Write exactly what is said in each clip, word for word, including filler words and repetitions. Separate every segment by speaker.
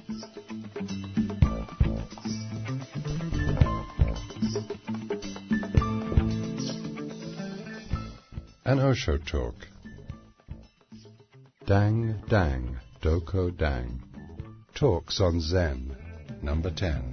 Speaker 1: An Osho Talk. Dang Dang Doko Dang. Talks on Zen, number ten.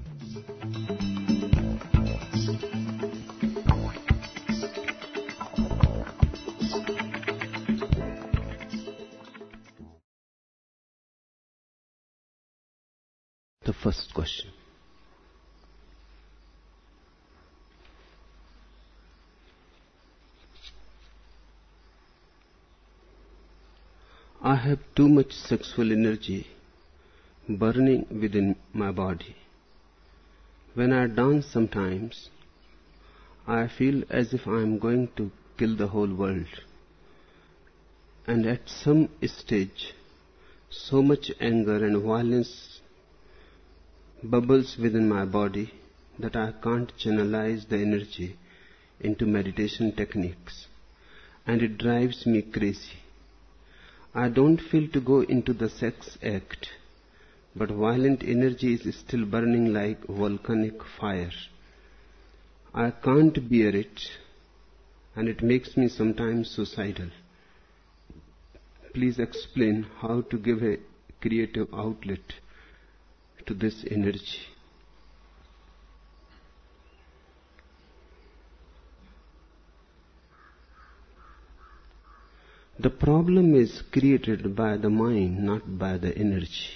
Speaker 2: The first question. I have too much sexual energy burning within my body. When I dance sometimes, I feel as if I am going to kill the whole world. And at some stage, so much anger and violence bubbles within my body that I can't channelize the energy into meditation techniques, and it drives me crazy. I don't feel to go into the sex act, but violent energy is still burning like volcanic fire. I can't bear it, and it makes me sometimes suicidal. Please explain how to give a creative outlet to this energy. The problem is created by the mind, not by the energy.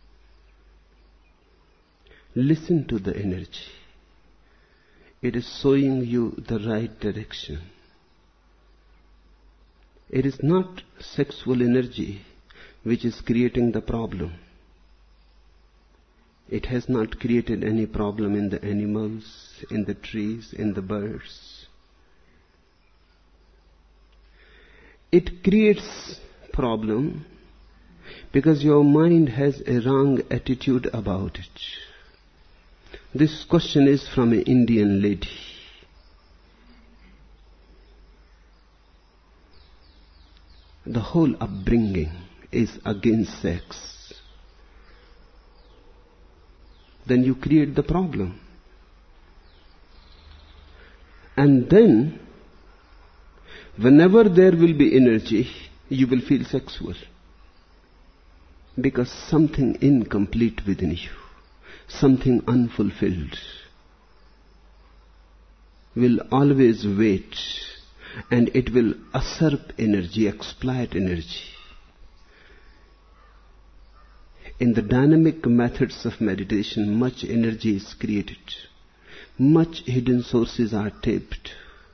Speaker 2: Listen to the energy. It is showing you the right direction. It is not sexual energy which is creating the problem. It has not created any problem in the animals, in the trees, in the birds. It creates problem because your mind has a wrong attitude about it. This question is from an Indian lady. The whole upbringing is against sex. Then you create the problem. And then, whenever there will be energy, you will feel sexual. Because something incomplete within you, something unfulfilled, will always wait, and it will usurp energy, exploit energy. In the dynamic methods of meditation, much energy is created. Much hidden sources are tapped.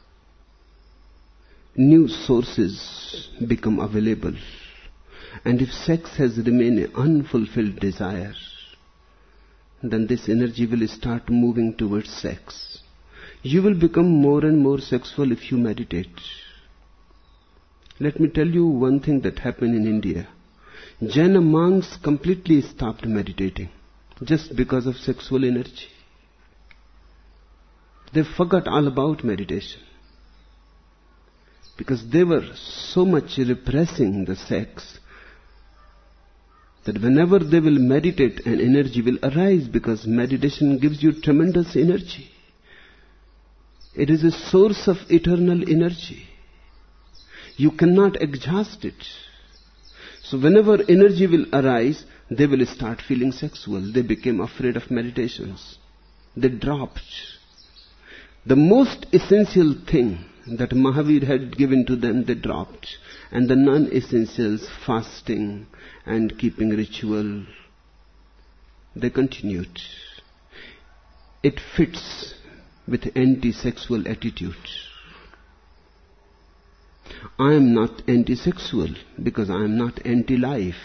Speaker 2: New sources become available. And if sex has remained an unfulfilled desire, then this energy will start moving towards sex. You will become more and more sexual if you meditate. Let me tell you one thing that happened in India. Jaina monks completely stopped meditating just because of sexual energy. They forgot all about meditation because they were so much repressing the sex that whenever they will meditate, an energy will arise, because meditation gives you tremendous energy. It is a source of eternal energy. You cannot exhaust it. So whenever energy will arise, they will start feeling sexual. They became afraid of meditations. They dropped. The most essential thing that Mahavir had given to them, they dropped. And the non-essentials, fasting and keeping ritual, they continued. It fits with anti-sexual attitude. I am not anti-sexual because I am not anti-life.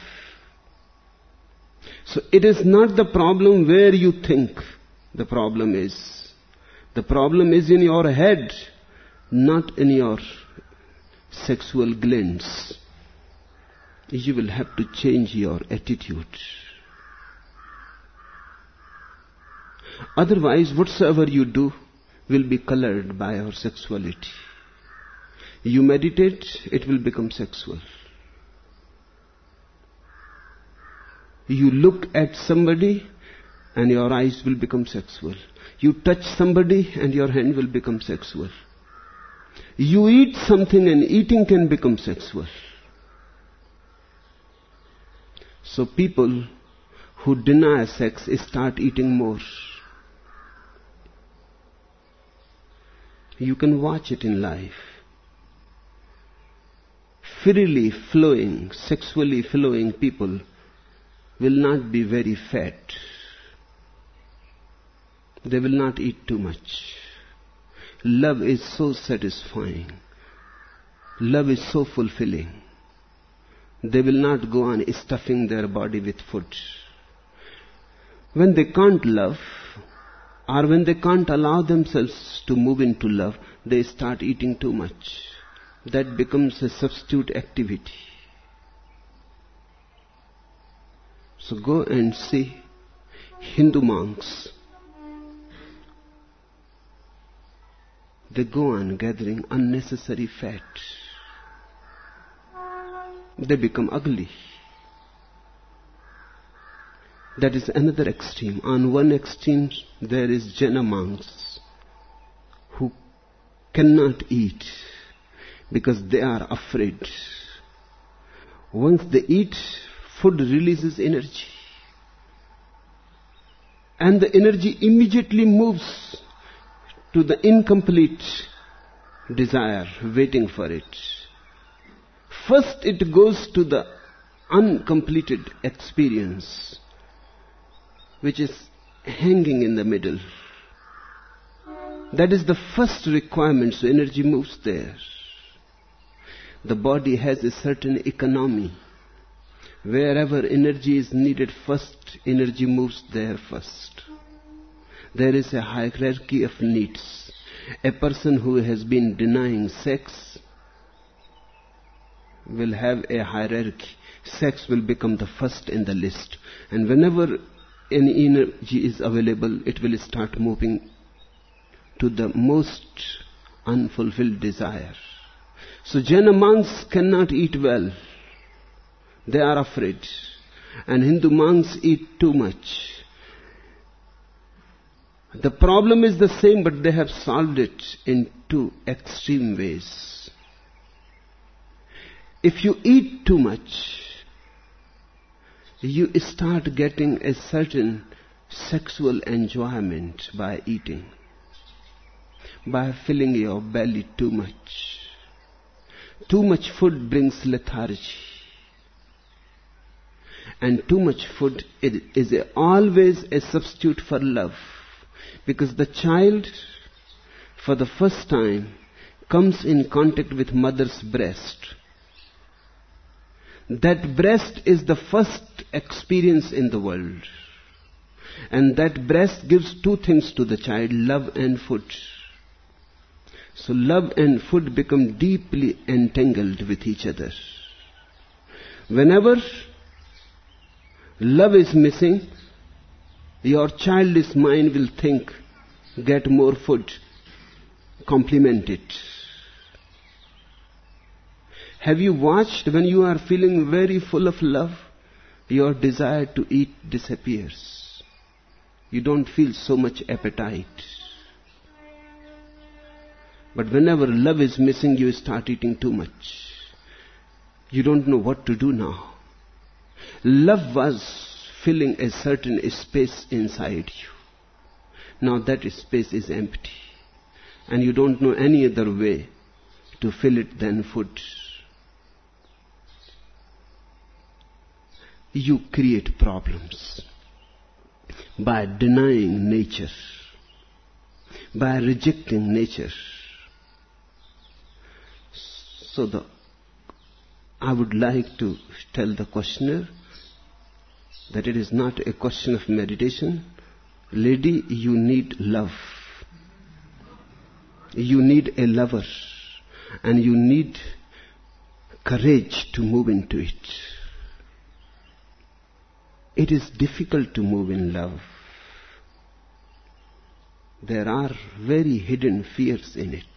Speaker 2: So it is not the problem where you think the problem is. The problem is in your head, not in your sexual glands. You will have to change your attitude. Otherwise, whatsoever you do will be colored by your sexuality. You meditate, it will become sexual. You look at somebody and your eyes will become sexual. You touch somebody and your hand will become sexual. You eat something and eating can become sexual. So people who deny sex start eating more. You can watch it in life. Freely flowing, sexually flowing people will not be very fat. They will not eat too much. Love is so satisfying. Love is so fulfilling. They will not go on stuffing their body with food. When they can't love, or when they can't allow themselves to move into love, they start eating too much. That becomes a substitute activity. So go and see Hindu monks. They go on gathering unnecessary fat. They become ugly. That is another extreme. On one extreme, there is Jaina monks who cannot eat because they are afraid. Once they eat, food releases energy. And the energy immediately moves to the incomplete desire, waiting for it. First it goes to the uncompleted experience, which is hanging in the middle. That is the first requirement, so energy moves there. The body has a certain economy. Wherever energy is needed first, energy moves there first. There is a hierarchy of needs. A person who has been denying sex will have a hierarchy. Sex will become the first in the list. And whenever any energy is available, it will start moving to the most unfulfilled desire. So Jaina monks cannot eat well. They are afraid. And Hindu monks eat too much. The problem is the same, but they have solved it in two extreme ways. If you eat too much, you start getting a certain sexual enjoyment by eating, by filling your belly too much. Too much food brings lethargy. And too much food is a, always a substitute for love. Because the child, for the first time, comes in contact with mother's breast. That breast is the first experience in the world. And that breast gives two things to the child, love and food. So love and food become deeply entangled with each other. Whenever love is missing, your childish mind will think, get more food, complement it. Have you watched when you are feeling very full of love, your desire to eat disappears. You don't feel so much appetite. But whenever love is missing, you start eating too much. You don't know what to do now. Love was filling a certain space inside you. Now that space is empty. And you don't know any other way to fill it than food. You create problems by denying nature, by rejecting nature. So the, I would like to tell the questioner that it is not a question of meditation. Lady, you need love. You need a lover. And you need courage to move into it. It is difficult to move in love. There are very hidden fears in it.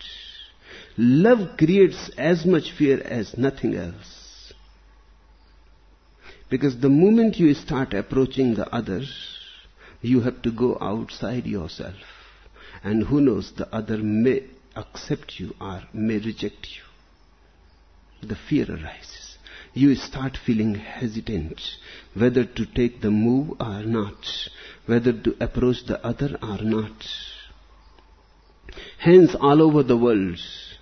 Speaker 2: Love creates as much fear as nothing else. Because the moment you start approaching the other, you have to go outside yourself. And who knows, the other may accept you or may reject you. The fear arises. You start feeling hesitant whether to take the move or not, whether to approach the other or not. Hence, all over the world,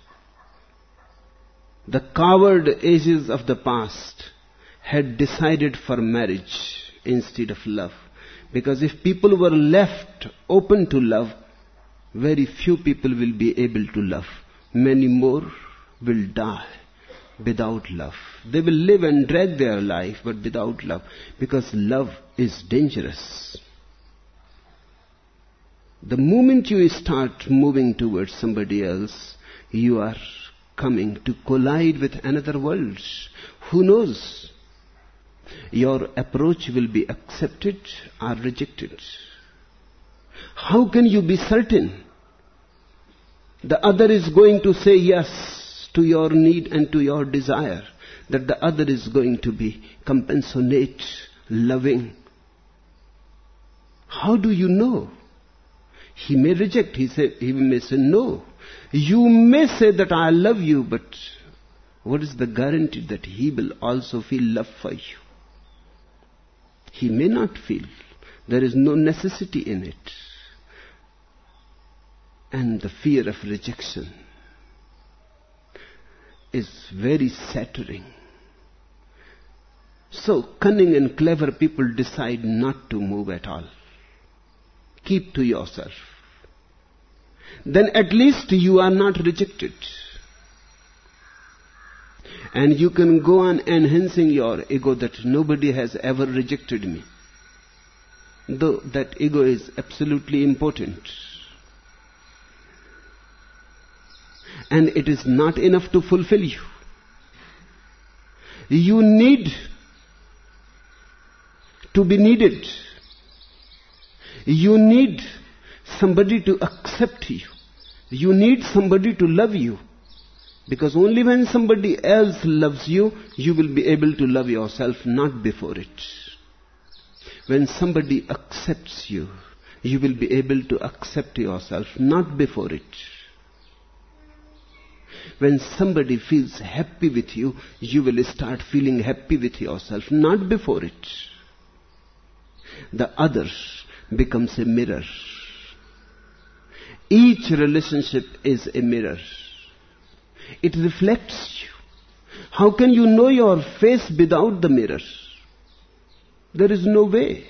Speaker 2: the coward ages of the past had decided for marriage instead of love. Because if people were left open to love, very few people will be able to love. Many more will die without love. They will live and drag their life, but without love. Because love is dangerous. The moment you start moving towards somebody else, you are coming to collide with another world. Who knows? Your approach will be accepted or rejected. How can you be certain the other is going to say yes to your need and to your desire? That the other is going to be compassionate, loving? How do you know? He may reject, he, say, he may say no. You may say that I love you, but what is the guarantee that he will also feel love for you? He may not feel. There is no necessity in it. And the fear of rejection is very shattering. So cunning and clever people decide not to move at all. Keep to yourself. Then at least you are not rejected. And you can go on enhancing your ego that nobody has ever rejected me. Though that ego is absolutely important. And it is not enough to fulfill you. You need to be needed. You need somebody to accept you. You need somebody to love you. Because only when somebody else loves you, you will be able to love yourself, not before it. When somebody accepts you, you will be able to accept yourself, not before it. When somebody feels happy with you, you will start feeling happy with yourself, not before it. The other becomes a mirror. Each relationship is a mirror. It reflects you. How can you know your face without the mirror? There is no way.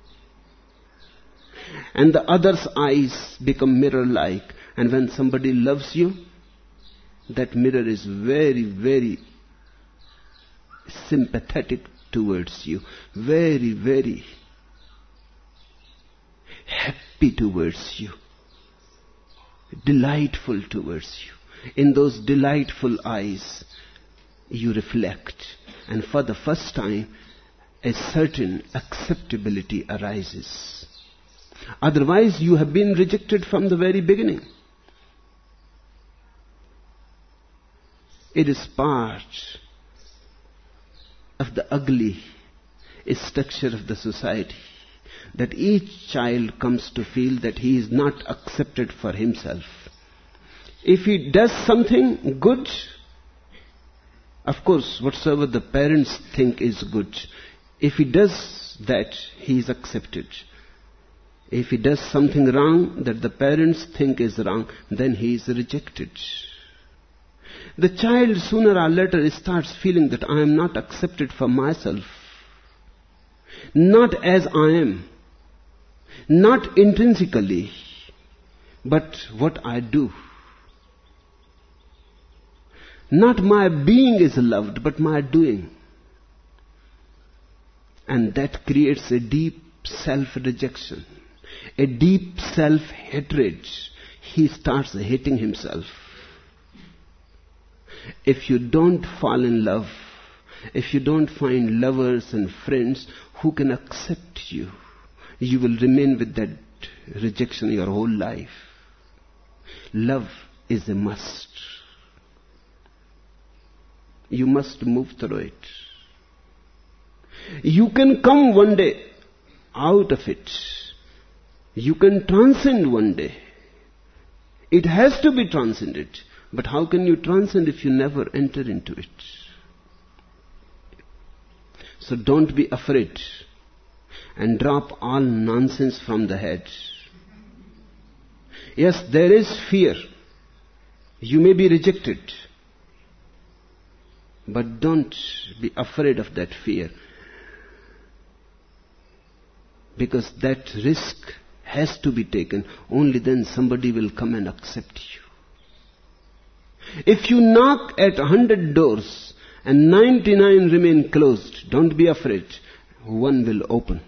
Speaker 2: And the other's eyes become mirror-like. And when somebody loves you, that mirror is very, very sympathetic towards you. Very, very happy towards you. Delightful towards you. In those delightful eyes, you reflect. And for the first time, a certain acceptability arises. Otherwise, you have been rejected from the very beginning. It is part of the ugly structure of the society that each child comes to feel that he is not accepted for himself. If he does something good, of course, whatsoever the parents think is good, if he does that, he is accepted. If he does something wrong that the parents think is wrong, then he is rejected. The child sooner or later starts feeling that I am not accepted for myself. Not as I am. Not intrinsically, but what I do. Not my being is loved, but my doing. And that creates a deep self-rejection, a deep self-hatred. He starts hating himself. If you don't fall in love, if you don't find lovers and friends who can accept you, you will remain with that rejection your whole life. Love is a must. You must move through it. You can come one day out of it. You can transcend one day. It has to be transcended. But how can you transcend if you never enter into it? So don't be afraid and drop all nonsense from the head. Yes, there is fear. You may be rejected. But don't be afraid of that fear. Because that risk has to be taken. Only then somebody will come and accept you. If you knock at a hundred doors and ninety-nine remain closed, don't be afraid. One will open.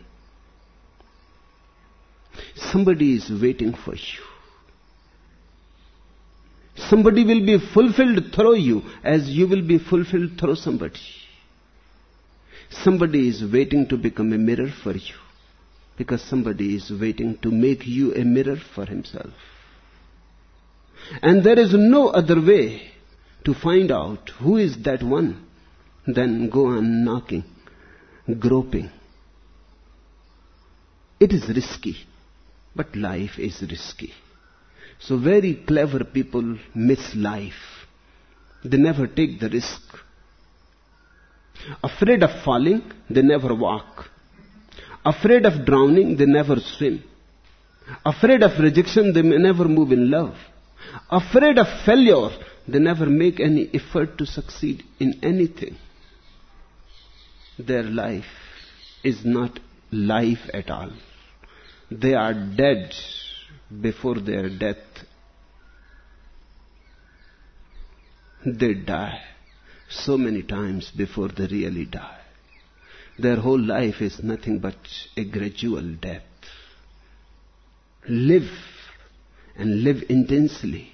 Speaker 2: Somebody is waiting for you. Somebody will be fulfilled through you as you will be fulfilled through somebody. Somebody is waiting to become a mirror for you because somebody is waiting to make you a mirror for himself. And there is no other way to find out who is that one than go on knocking, groping. It is risky, but life is risky. So very clever people miss life. They never take the risk. Afraid of falling, they never walk. Afraid of drowning, they never swim. Afraid of rejection, they may never move in love. Afraid of failure, they never make any effort to succeed in anything. Their life is not life at all. They are dead before their death. They die so many times before they really die. Their whole life is nothing but a gradual death. Live and live intensely.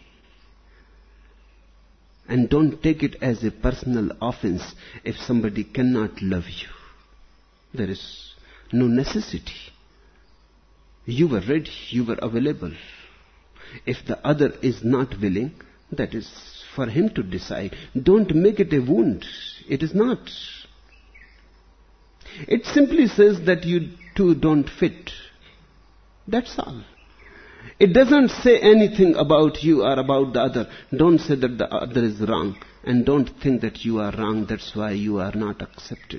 Speaker 2: And don't take it as a personal offense if somebody cannot love you. There is no necessity. You were ready, you were available. If the other is not willing, that is for him to decide. Don't make it a wound. It is not. It simply says that you two don't fit. That's all. It doesn't say anything about you or about the other. Don't say that the other is wrong. And don't think that you are wrong. That's why you are not accepted.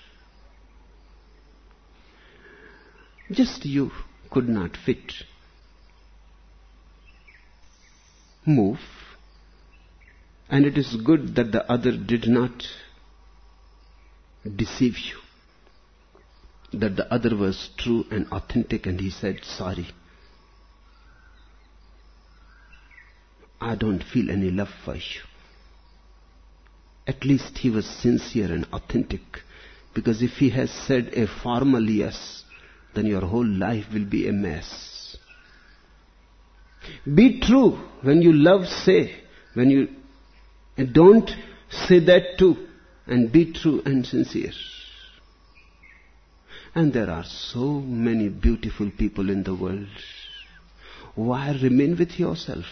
Speaker 2: Just you could not fit. Move. And it is good that the other did not deceive you. That the other was true and authentic and he said, sorry. I don't feel any love for you. At least he was sincere and authentic. Because if he has said a formal yes, then your whole life will be a mess. Be true. When you love, say. When you don't, say that too. And be true and sincere. And there are so many beautiful people in the world. Why remain with yourself?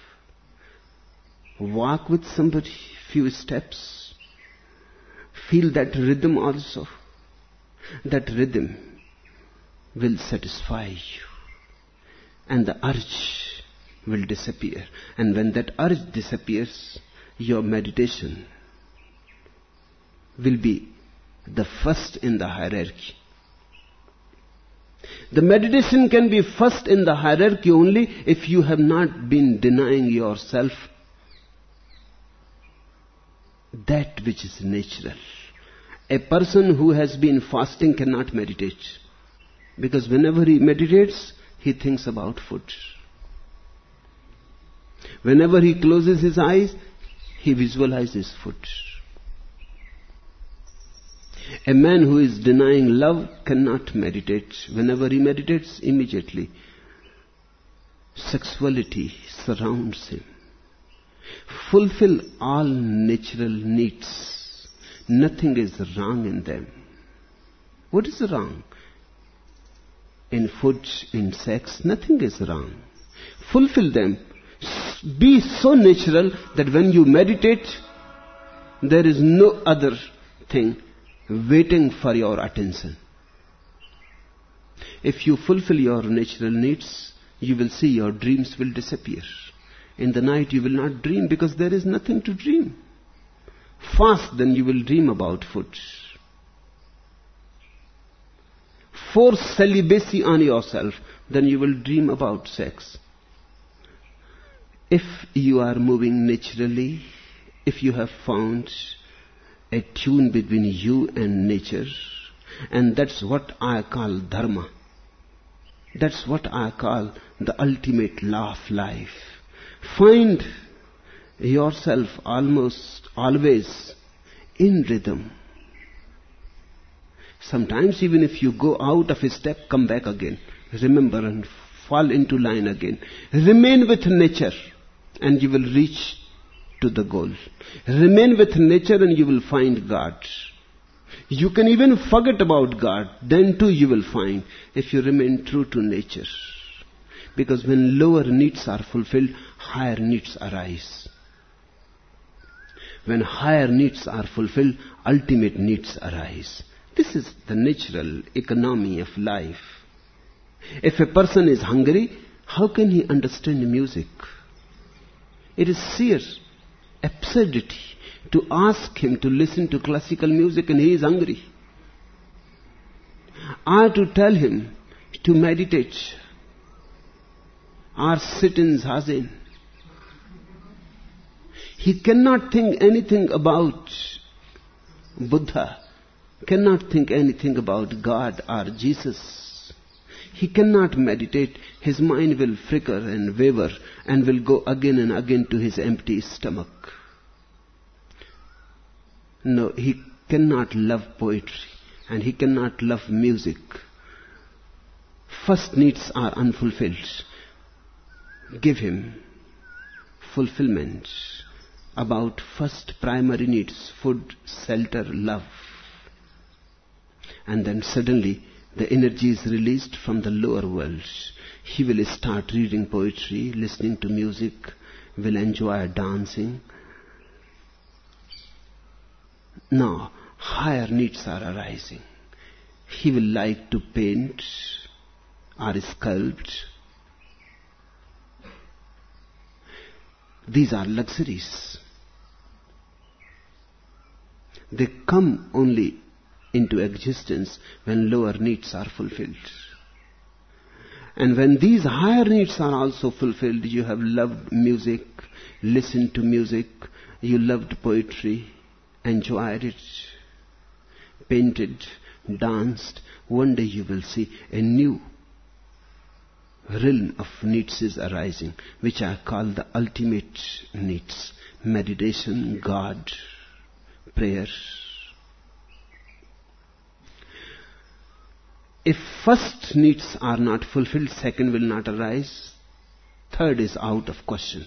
Speaker 2: Walk with somebody, few steps. Feel that rhythm also. That rhythm will satisfy you. And the urge will disappear. And when that urge disappears, your meditation will be the first in the hierarchy. The meditation can be first in the hierarchy only if you have not been denying yourself that which is natural. A person who has been fasting cannot meditate. Because whenever he meditates, he thinks about food. Whenever he closes his eyes, he visualizes food. A man who is denying love cannot meditate. Whenever he meditates, immediately sexuality surrounds him. Fulfill all natural needs. Nothing is wrong in them. What is wrong? In food, in sex, nothing is wrong. Fulfill them. Be so natural that when you meditate, there is no other thing waiting for your attention. If you fulfill your natural needs, you will see your dreams will disappear. In the night you will not dream because there is nothing to dream. Fast, then you will dream about food. Force celibacy on yourself, then you will dream about sex. If you are moving naturally, if you have found a tune between you and nature, and that's what I call dharma. That's what I call the ultimate law of life. Find yourself almost always in rhythm. Sometimes even if you go out of a step, come back again. Remember and fall into line again. Remain with nature and you will reach to the goal. Remain with nature and you will find God. You can even forget about God, then too you will find, if you remain true to nature. Because when lower needs are fulfilled, higher needs arise. When higher needs are fulfilled, ultimate needs arise. This is the natural economy of life. If a person is hungry, how can he understand music? It is sheer absurdity to ask him to listen to classical music and he is hungry. Or to tell him to meditate or sit in zazen. He cannot think anything about Buddha, cannot think anything about God or Jesus. He cannot meditate. His mind will flicker and waver and will go again and again to his empty stomach. No, he cannot love poetry and he cannot love music. First needs are unfulfilled. Give him fulfillment about first primary needs, food, shelter, love. And then suddenly the energy is released from the lower world. He will start reading poetry, listening to music, will enjoy dancing. Now, higher needs are arising. He will like to paint or sculpt. These are luxuries. They come only into existence when lower needs are fulfilled. And when these higher needs are also fulfilled, you have loved music, listened to music, you loved poetry, enjoyed it, painted, danced, one day you will see a new realm of needs is arising, which I call the ultimate needs. Meditation, God, prayer. If first needs are not fulfilled, second will not arise, third is out of question.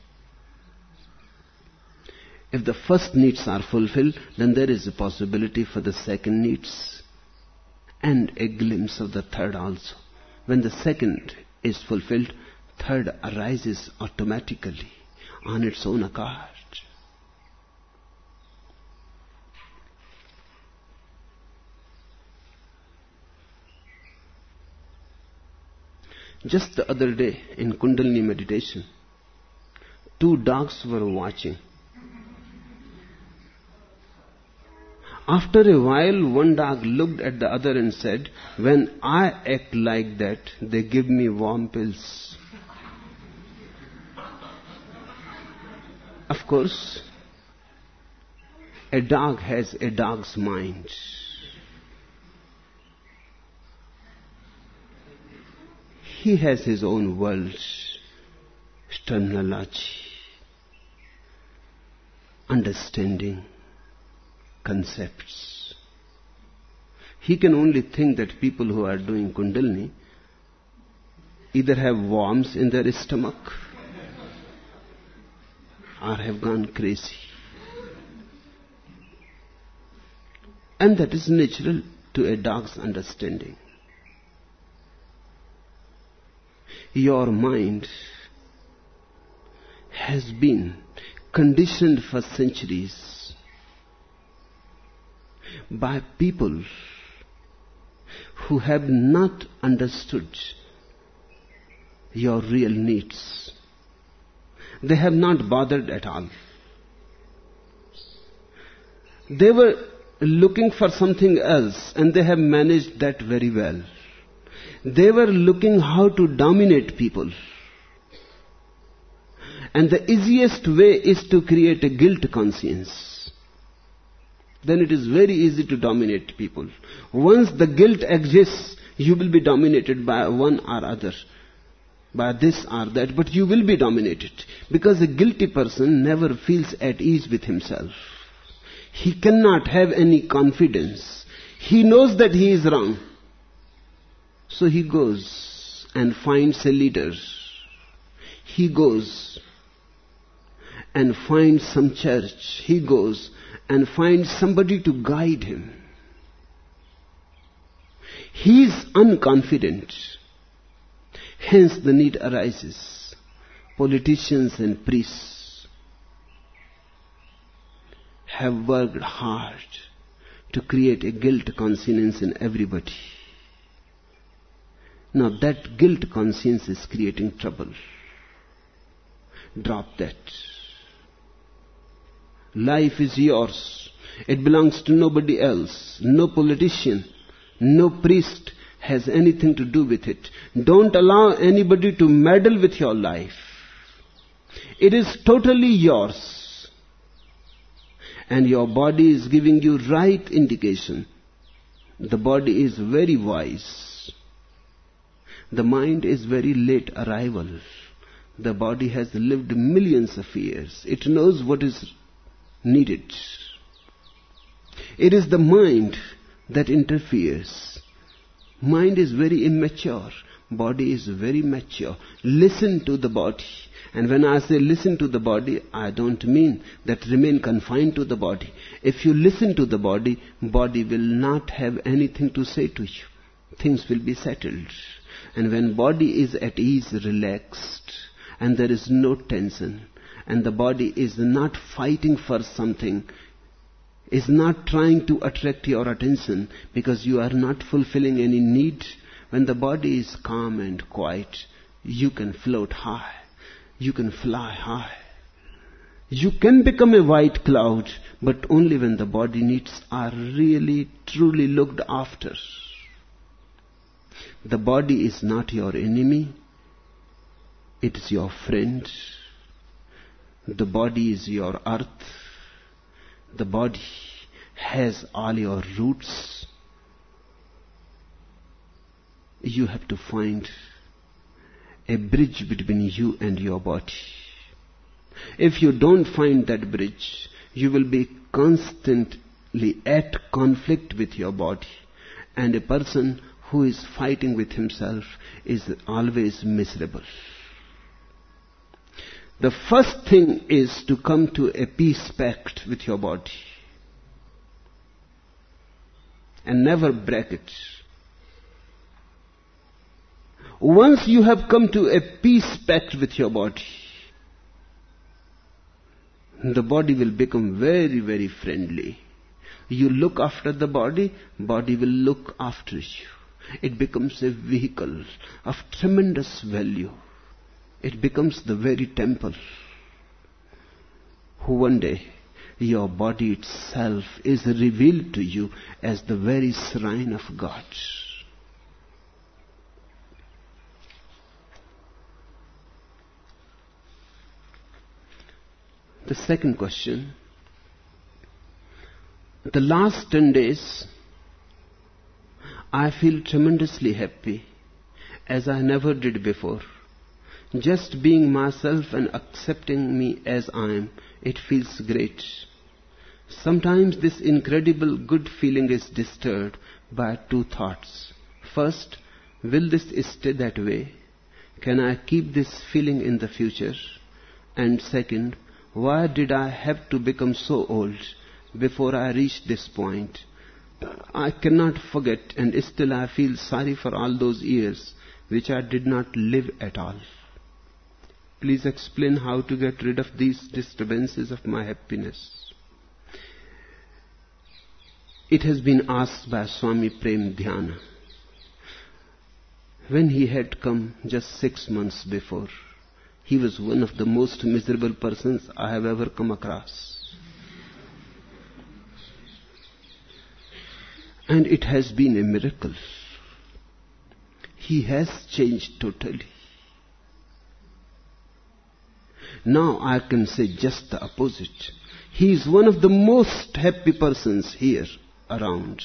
Speaker 2: If the first needs are fulfilled, then there is a possibility for the second needs and a glimpse of the third also. When the second is fulfilled, third arises automatically on its own account. Just the other day in Kundalini meditation, two dogs were watching. After a while, one dog looked at the other and said, "When I act like that, they give me warm pills." Of course, a dog has a dog's mind. He has his own world, terminology, understanding, concepts. He can only think that people who are doing Kundalini either have worms in their stomach or have gone crazy. And that is natural to a dog's understanding. Your mind has been conditioned for centuries by people who have not understood your real needs. They have not bothered at all. They were looking for something else and they have managed that very well. They were looking how to dominate people. And the easiest way is to create a guilt conscience. Then it is very easy to dominate people. Once the guilt exists, you will be dominated by one or other, by this or that, but you will be dominated. Because a guilty person never feels at ease with himself. He cannot have any confidence. He knows that he is wrong. So he goes and finds a leader. He goes and finds some church. He goes and finds somebody to guide him. He is unconfident. Hence the need arises. Politicians and priests have worked hard to create a guilt conscience in everybody. Now that guilt conscience is creating trouble. Drop that. Life is yours. It belongs to nobody else. No politician, no priest has anything to do with it. Don't allow anybody to meddle with your life. It is totally yours. And your body is giving you right indication. The body is very wise. The mind is very late arrival. The body has lived millions of years. It knows what is needed. It is the mind that interferes. Mind is very immature. Body is very mature. Listen to the body. And when I say listen to the body, I don't mean that remain confined to the body. If you listen to the body, body will not have anything to say to you. Things will be settled. And when body is at ease, relaxed, and there is no tension, and the body is not fighting for something, is not trying to attract your attention because you are not fulfilling any need, when the body is calm and quiet, you can float high. You can fly high. You can become a white cloud, but only when the body needs are really, truly looked after. The body is not your enemy. It is your friend. The body is your earth. The body has all your roots. You have to find a bridge between you and your body. If you don't find that bridge, you will be constantly at conflict with your body. And a person who is fighting with himself is always miserable. The first thing is to come to a peace pact with your body. And never break it. Once you have come to a peace pact with your body, the body will become very, very friendly. You look after the body, body will look after you. It becomes a vehicle of tremendous value. It becomes the very temple. Who one day your body itself is revealed to you as the very shrine of God. The second question. The last ten days, I feel tremendously happy, as I never did before. Just being myself and accepting me as I am, it feels great. Sometimes this incredible good feeling is disturbed by two thoughts. First, will this stay that way? Can I keep this feeling in the future? And second, why did I have to become so old before I reached this point? I cannot forget, and still I feel sorry for all those years which I did not live at all. Please explain how to get rid of these disturbances of my happiness. It has been asked by Swami Prem Dhyana, when he had come just six months before, he was one of the most miserable persons I have ever come across. And it has been a miracle. He has changed totally. Now I can say just the opposite. He is one of the most happy persons here around.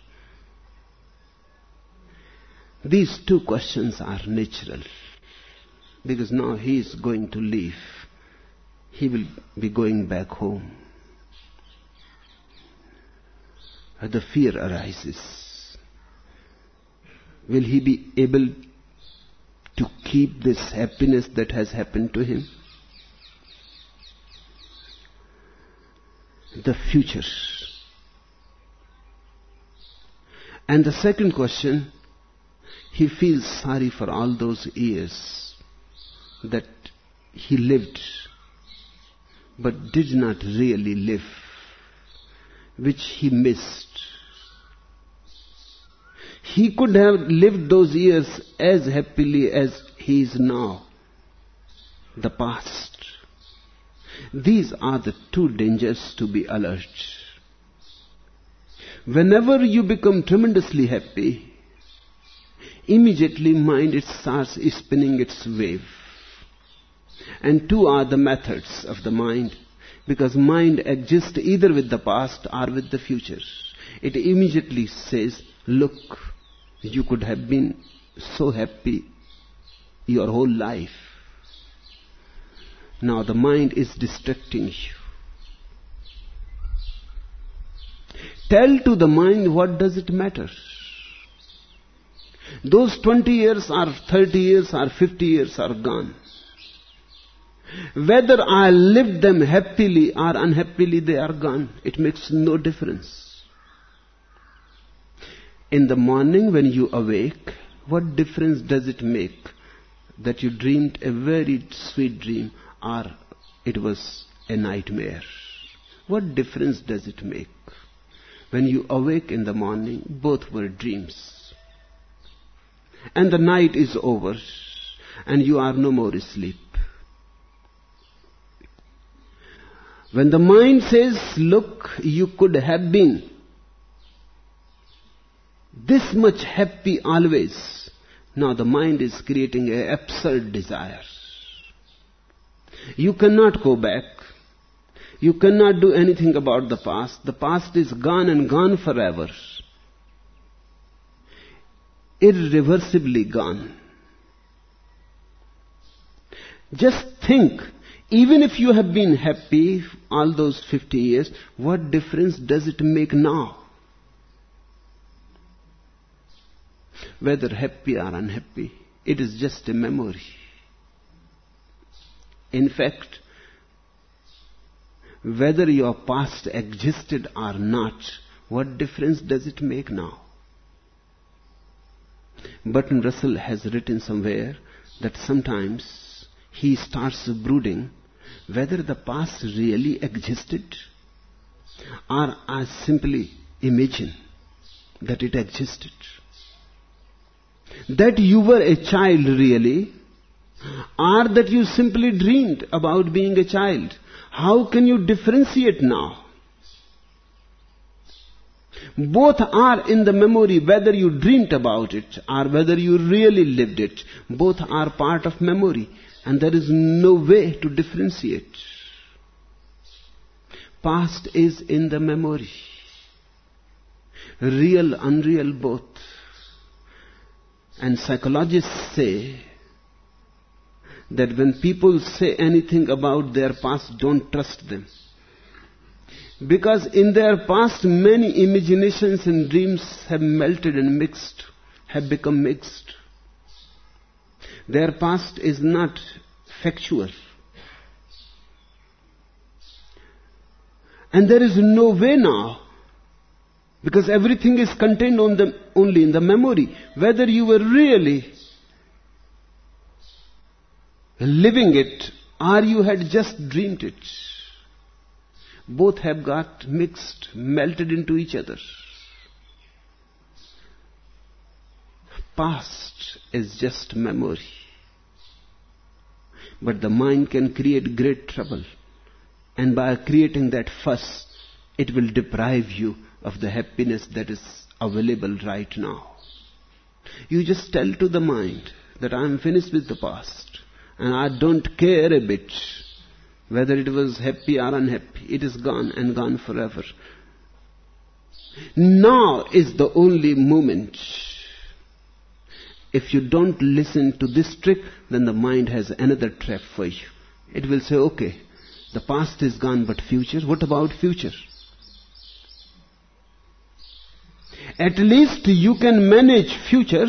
Speaker 2: These two questions are natural, because now he is going to leave. He will be going back home. The fear arises. Will he be able to keep this happiness that has happened to him? The future. And the second question, he feels sorry for all those years that he lived but did not really live, which he missed. He could have lived those years as happily as he is now. The past. These are the two dangers to be alert. Whenever you become tremendously happy, immediately mind it starts spinning its wave. And two are the methods of the mind, because mind exists either with the past or with the future. It immediately says, look, you could have been so happy your whole life. Now the mind is distracting you. Tell to the mind, what does it matter? Those twenty years or thirty years or fifty years are gone. Whether I lived them happily or unhappily, they are gone. It makes no difference. In the morning when you awake, what difference does it make that you dreamed a very sweet dream or it was a nightmare? What difference does it make? When you awake in the morning, both were dreams. And the night is over, and you are no more asleep. When the mind says, look, you could have been this much happy always, now the mind is creating an absurd desire. You cannot go back. You cannot do anything about the past. The past is gone and gone forever. Irreversibly gone. Just think, even if you have been happy all those fifty years, what difference does it make now? Whether happy or unhappy, it is just a memory. In fact, whether your past existed or not, what difference does it make now? Bertrand Russell has written somewhere that sometimes he starts brooding whether the past really existed or I simply imagine that it existed. That you were a child really, or that you simply dreamed about being a child. How can you differentiate now? Both are in the memory, whether you dreamed about it or whether you really lived it. Both are part of memory, and there is no way to differentiate. Past is in the memory. Real, unreal, both. And psychologists say that when people say anything about their past, don't trust them. Because in their past, many imaginations and dreams have melted and mixed, have become mixed. Their past is not factual. And there is no way now, because everything is contained on the, only in the memory, whether you were really living it or you had just dreamed it. Both have got mixed, melted into each other. past is just memory. But the mind can create great trouble. And by creating that fuss, it will deprive you of the happiness that is available right now. You just tell to the mind that I am finished with the past and I don't care a bit whether it was happy or unhappy. It is gone and gone forever. Now is the only moment. If you don't listen to this trick, then the mind has another trap for you. It will say, okay, the past is gone, but future? What about future? At least you can manage future.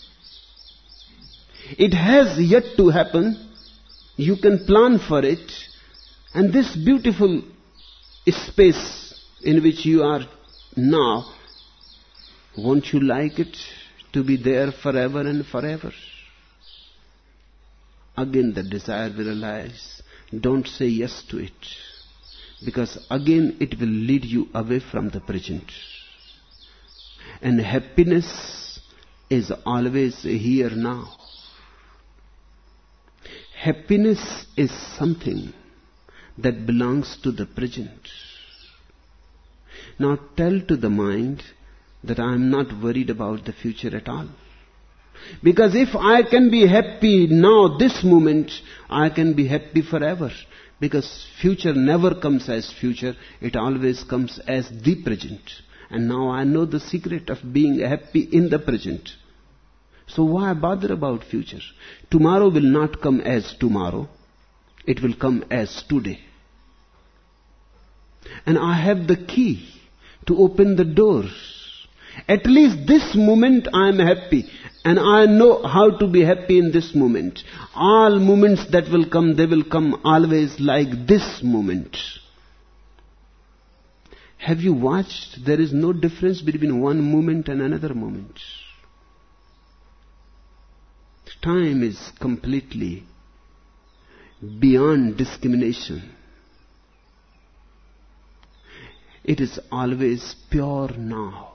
Speaker 2: It has yet to happen. You can plan for it. And this beautiful space in which you are now, won't you like it to be there forever and forever? Again the desire will arise. Don't say yes to it, because again it will lead you away from the present. And happiness is always here now. Happiness is something that belongs to the present. Now tell to the mind that I am not worried about the future at all. Because if I can be happy now, this moment, I can be happy forever. Because future never comes as future, it always comes as the present. And now I know the secret of being happy in the present. So why bother about future? Tomorrow will not come as tomorrow. It will come as today. And I have the key to open the doors. At least this moment I am happy. And I know how to be happy in this moment. All moments that will come, they will come always like this moment. Have you watched? There is no difference between one moment and another moment. Time is completely beyond discrimination. It is always pure now.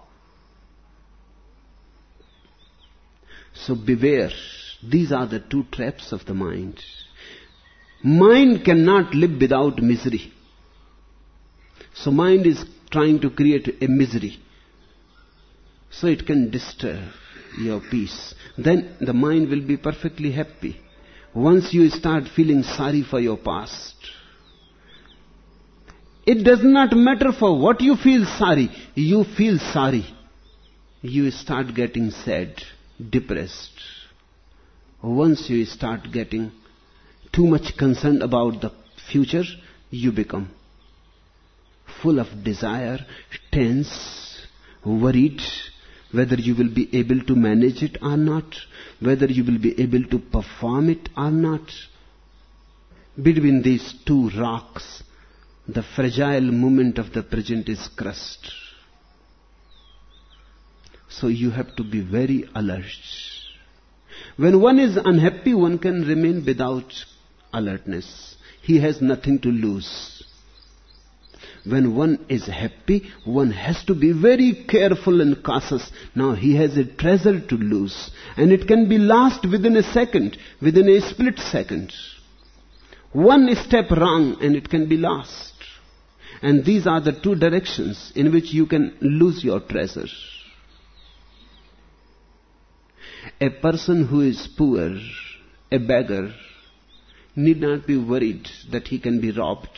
Speaker 2: So beware. These are the two traps of the mind. Mind cannot live without misery. So mind is trying to create a misery, so it can disturb your peace. Then the mind will be perfectly happy. Once you start feeling sorry for your past, it does not matter for what you feel sorry. You feel sorry. You start getting sad, depressed. Once you start getting too much concerned about the future, you become full of desire, tense, worried, whether you will be able to manage it or not, whether you will be able to perform it or not. Between these two rocks, the fragile moment of the present is crushed. So you have to be very alert. When one is unhappy, one can remain without alertness. He has nothing to lose. When one is happy, one has to be very careful and cautious. Now he has a treasure to lose, and it can be lost within a second, within a split second. One step wrong and it can be lost. And these are the two directions in which you can lose your treasure. A person who is poor, a beggar, need not be worried that he can be robbed.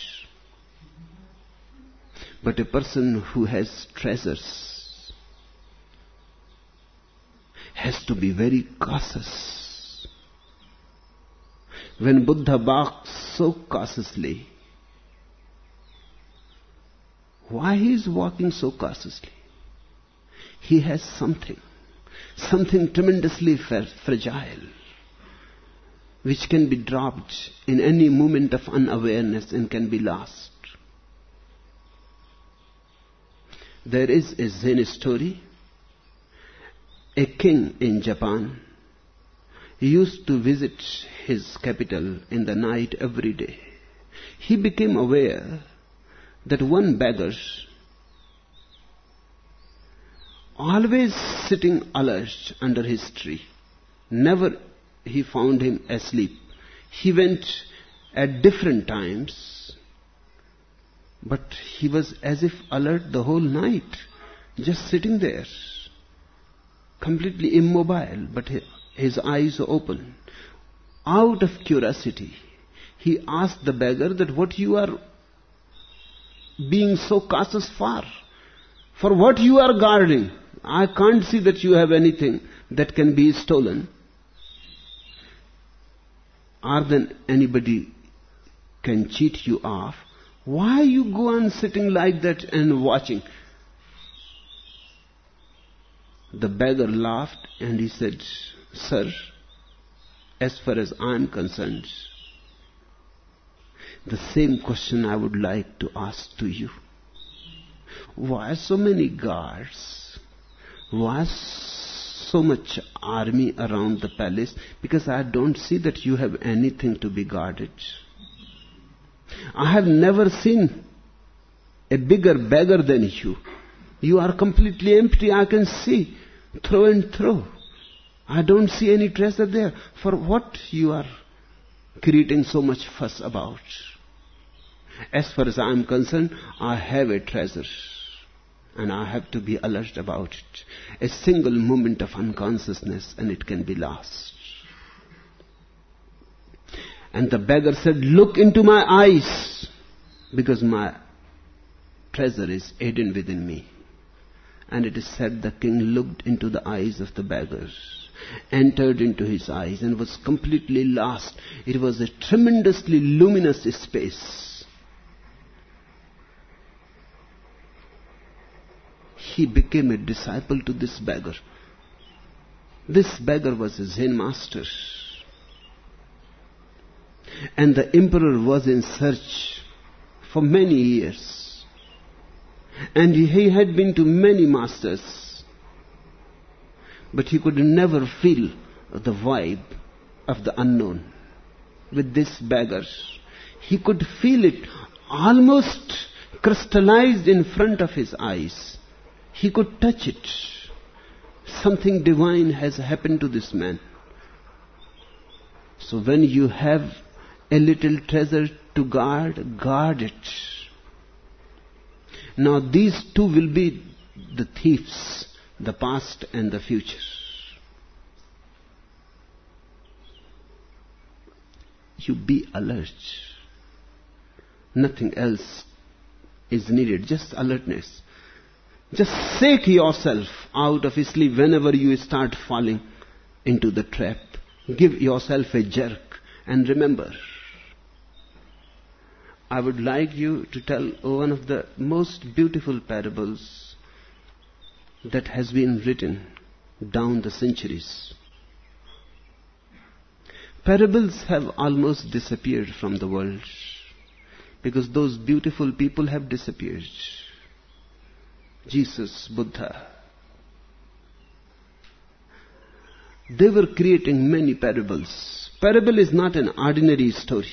Speaker 2: But a person who has treasures has to be very cautious. When Buddha walks so cautiously, why he is walking so cautiously? He has something, something tremendously fragile, which can be dropped in any moment of unawareness and can be lost. There is a Zen story. A king in Japan used to visit his capital in the night every day. He became aware that one beggar always sitting alert under his tree. Never he found him asleep. He went at different times, but he was as if alert the whole night, just sitting there, completely immobile, but his eyes open. Out of curiosity, he asked the beggar that what you are being so cautious for? For what you are guarding? I can't see that you have anything that can be stolen. Or then anybody can cheat you off. Why you go on sitting like that and watching? The beggar laughed and he said, Sir, as far as I am concerned, the same question I would like to ask to you. Why so many guards? Why so much army around the palace? Because I don't see that you have anything to be guarded. I have never seen a bigger beggar than you. You are completely empty, I can see, through and through. I don't see any treasure there. For what you are creating so much fuss about? As far as I am concerned, I have a treasure, and I have to be alert about it. A single moment of unconsciousness and it can be lost. And the beggar said, look into my eyes, because my treasure is hidden within me. And it is said the king looked into the eyes of the beggar, entered into his eyes, and was completely lost. It was a tremendously luminous space. He became a disciple to this beggar. This beggar was a Zen master. And the emperor was in search for many years. And he had been to many masters. But he could never feel the vibe of the unknown. With this beggar, he could feel it almost crystallized in front of his eyes. He could touch it. Something divine has happened to this man. So when you have a little treasure to guard, guard it. Now these two will be the thieves, the past and the future. You be alert. Nothing else is needed, just alertness. Just shake yourself out of sleep whenever you start falling into the trap. Give yourself a jerk and remember. I would like you to tell one of the most beautiful parables that has been written down the centuries. Parables have almost disappeared from the world because those beautiful people have disappeared. Jesus, Buddha. They were creating many parables. Parable is not an ordinary story.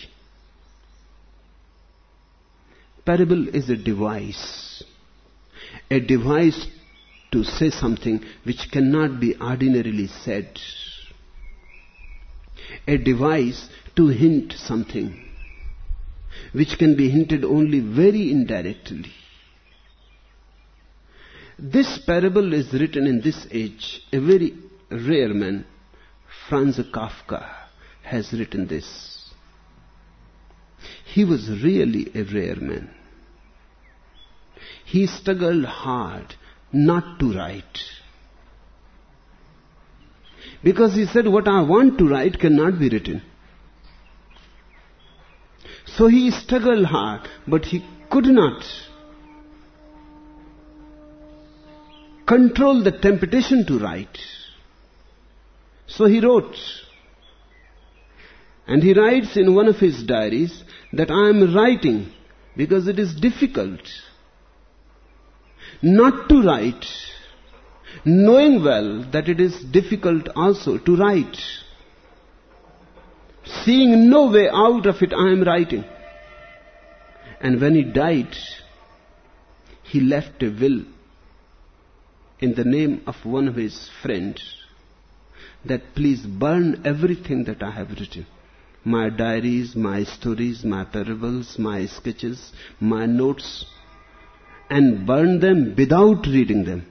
Speaker 2: Parable is a device. A device to say something which cannot be ordinarily said. A device to hint something which can be hinted only very indirectly. This parable is written in this age. A very rare man, Franz Kafka, has written this. He was really a rare man. He struggled hard not to write. Because he said, what I want to write cannot be written. So he struggled hard, but he could not control the temptation to write. So he wrote. And he writes in one of his diaries that I am writing because it is difficult not to write, knowing well that it is difficult also to write. Seeing no way out of it, I am writing. And when he died, he left a will in the name of one of his friends that please burn everything that I have written. My diaries, my stories, my parables, my sketches, my notes, and burn them without reading them.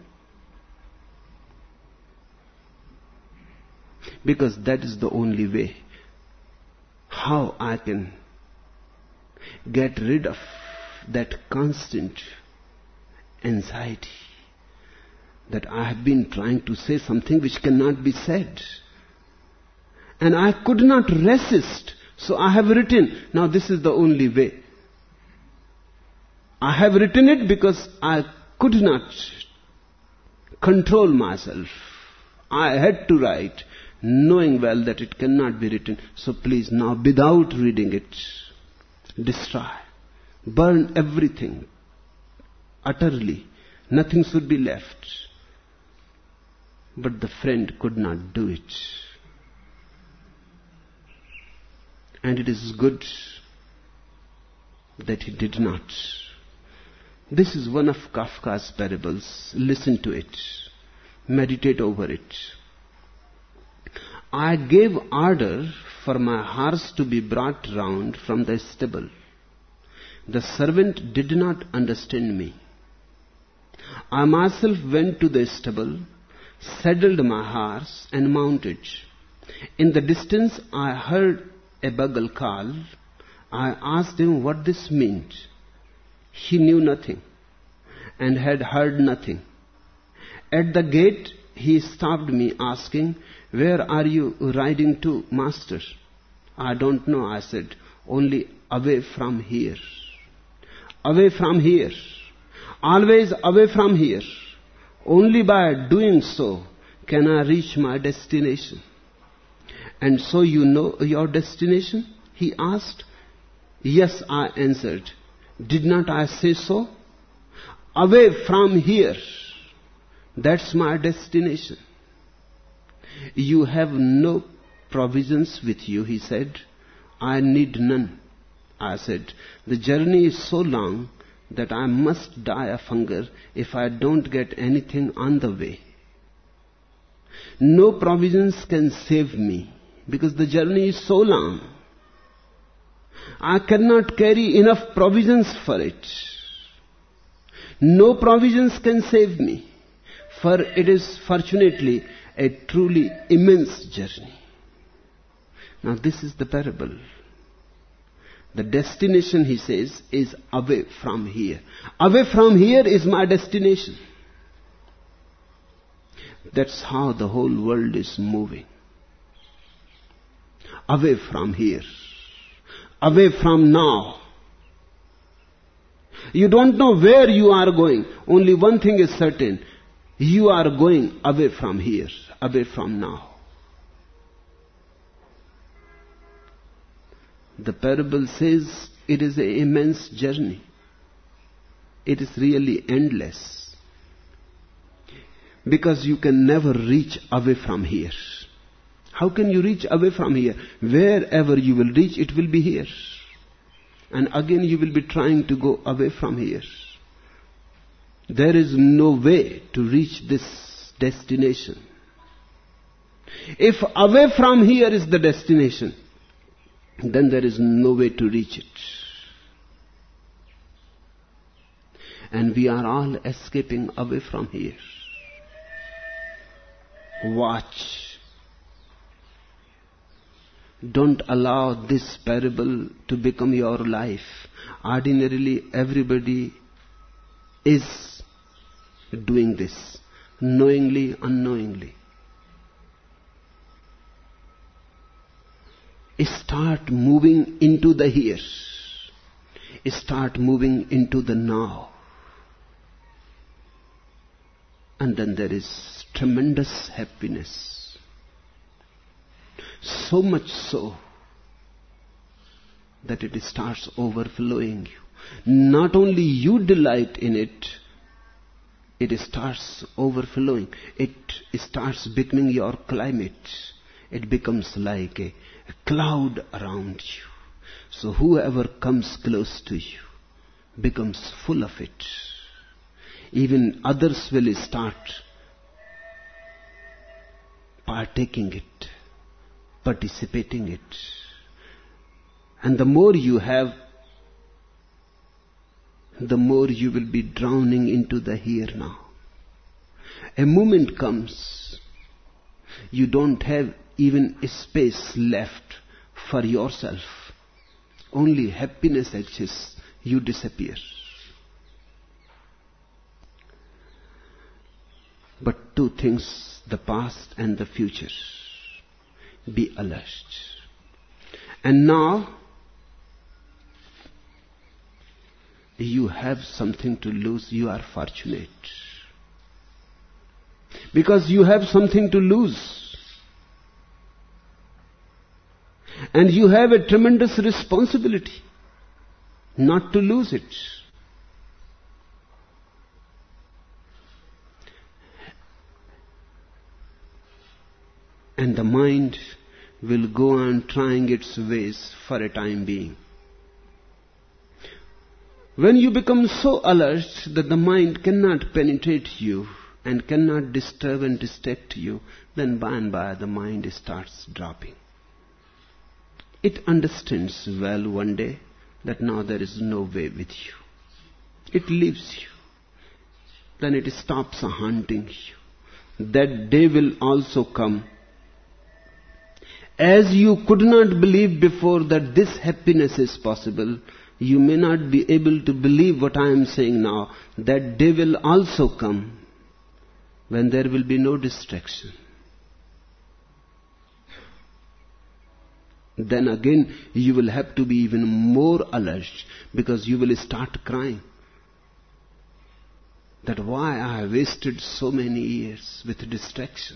Speaker 2: Because that is the only way how I can get rid of that constant anxiety that I have been trying to say something which cannot be said. And I could not resist, so I have written. Now this is the only way. I have written it because I could not control myself. I had to write, knowing well that it cannot be written. So please now, without reading it, destroy. Burn everything. Utterly. Nothing should be left. But the friend could not do it. And it is good that he did not. This is one of Kafka's parables. Listen to it. Meditate over it. I gave order for my horse to be brought round from the stable. The servant did not understand me. I myself went to the stable, saddled my horse and mounted. In the distance I heard a bugle call. I asked him what this meant. He knew nothing and had heard nothing. At the gate he stopped me, asking, "Where are you riding to, master?" "I don't know," I said, "only away from here." Away from here. Always away from here. Only by doing so can I reach my destination. "And so you know your destination?" he asked. "Yes," I answered. "Did not I say so? Away from here. That's my destination." "You have no provisions with you," he said. "I need none." I said, "The journey is so long that I must die of hunger if I don't get anything on the way. No provisions can save me because the journey is so long. I cannot carry enough provisions for it. No provisions can save me, for it is fortunately a truly immense journey." Now this is the parable. The destination, he says, is away from here. Away from here is my destination. That's how the whole world is moving. Away from here. Away from now. You don't know where you are going. Only one thing is certain. You are going away from here, away from now. The parable says it is an immense journey. It is really endless. Because you can never reach away from here. How can you reach away from here? Wherever you will reach, it will be here. And again you will be trying to go away from here. There is no way to reach this destination. If away from here is the destination, then there is no way to reach it. And we are all escaping away from here. Watch. Don't allow this parable to become your life. Ordinarily, everybody is doing this, knowingly, unknowingly. Start moving into the here. Start moving into the now. And then there is tremendous happiness. So much so that it starts overflowing you. Not only you delight in it, it starts overflowing. It starts becoming your climate. It becomes like a, a cloud around you. So whoever comes close to you becomes full of it. Even others will start partaking it, participating it. And the more you have, the more you will be drowning into the here now. A moment comes, you don't have even a space left for yourself. Only happiness exists, you disappear. But two things, the past and the future. Be alert. And now, you have something to lose. You are fortunate. Because you have something to lose. And you have a tremendous responsibility not to lose it. And the mind will go on trying its ways for a time being. When you become so alert that the mind cannot penetrate you and cannot disturb and distract you, then by and by the mind starts dropping. It understands well one day that now there is no way with you. It leaves you. Then it stops haunting you. That day will also come. As you could not believe before that this happiness is possible, you may not be able to believe what I am saying now. That day will also come when there will be no distraction. Then again you will have to be even more alert, because you will start crying that why I have wasted so many years with distraction.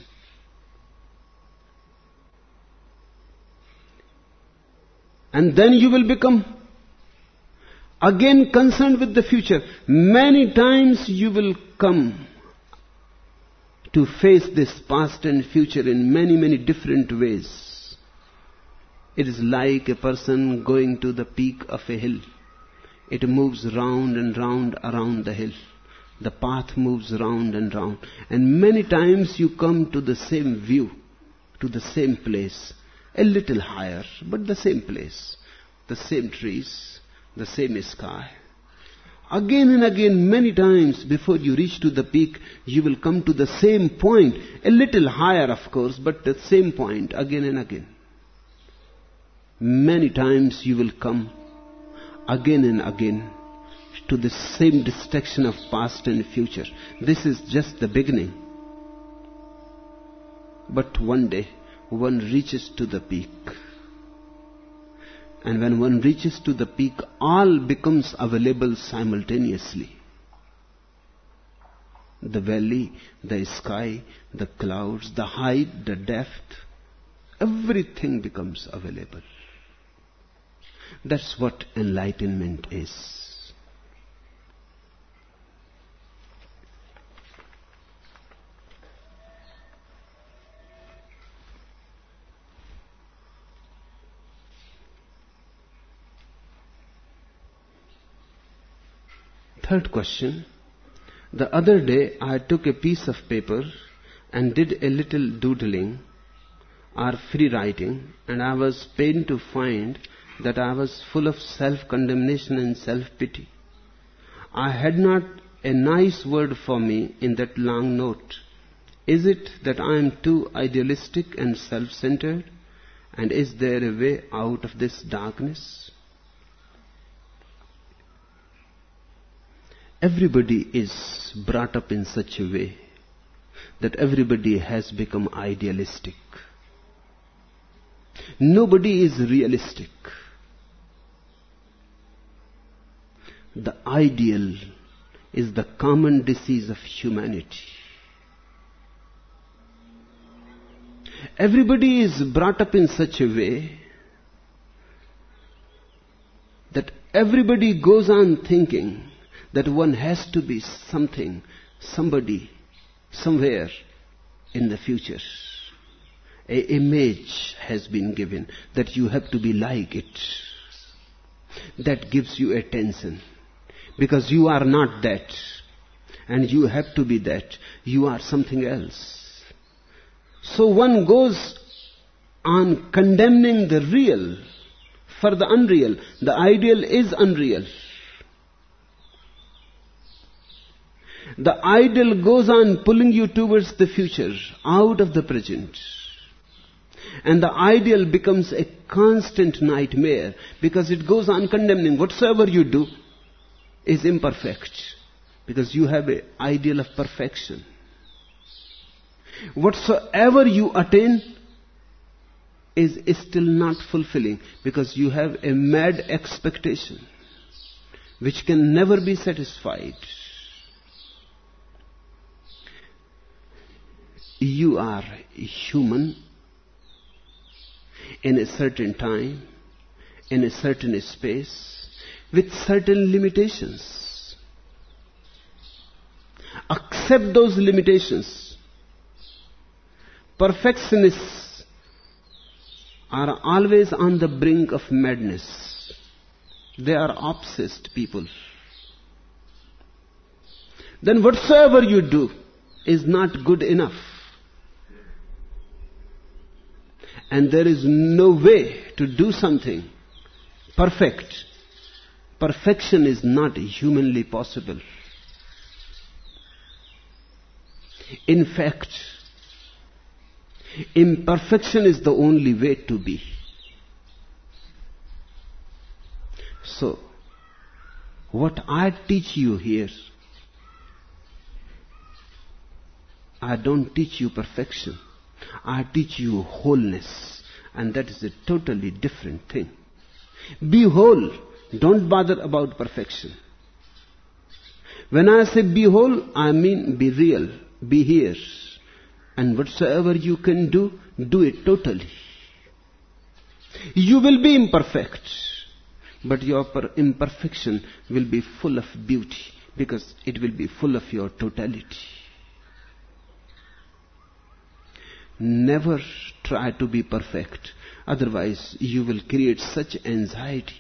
Speaker 2: And then you will become again concerned with the future. Many times you will come to face this past and future in many, many different ways. It is like a person going to the peak of a hill. It moves round and round around the hill. The path moves round and round. And many times you come to the same view, to the same place. A little higher, but the same place. The same trees, the same sky. Again and again, many times before you reach to the peak, you will come to the same point. A little higher, of course, but the same point again and again. Many times you will come again and again to the same distraction of past and future. This is just the beginning. But one day, one reaches to the peak. And when one reaches to the peak, all becomes available simultaneously. The valley, the sky, the clouds, the height, the depth, everything becomes available. That's what enlightenment is. Third question. The other day I took a piece of paper and did a little doodling or free writing, and I was pained to find that I was full of self-condemnation and self-pity. I had not a nice word for me in that long note. Is it that I am too idealistic and self-centered? And is there a way out of this darkness? Everybody is brought up in such a way that everybody has become idealistic. Nobody is realistic. The ideal is the common disease of humanity. Everybody is brought up in such a way that everybody goes on thinking that one has to be something, somebody, somewhere in the future. An image has been given that you have to be like it. That gives you attention, because you are not that, and you have to be that. You are something else. So one goes on condemning the real for the unreal. The ideal is unreal. The ideal goes on pulling you towards the future, out of the present. And the ideal becomes a constant nightmare because it goes on condemning. Whatsoever you do is imperfect because you have an ideal of perfection. Whatsoever you attain is still not fulfilling because you have a mad expectation which can never be satisfied. You are human in a certain time, in a certain space, with certain limitations. Accept those limitations. Perfectionists are always on the brink of madness. They are obsessed people. Then whatsoever you do is not good enough. And there is no way to do something perfect. Perfection is not humanly possible. In fact, imperfection is the only way to be. So, what I teach you here, I don't teach you perfection. I teach you wholeness, and that is a totally different thing. Be whole. Don't bother about perfection. When I say be whole, I mean be real, be here. And whatsoever you can do, do it totally. You will be imperfect, but your imperfection will be full of beauty because it will be full of your totality. Never try to be perfect, otherwise you will create such anxiety.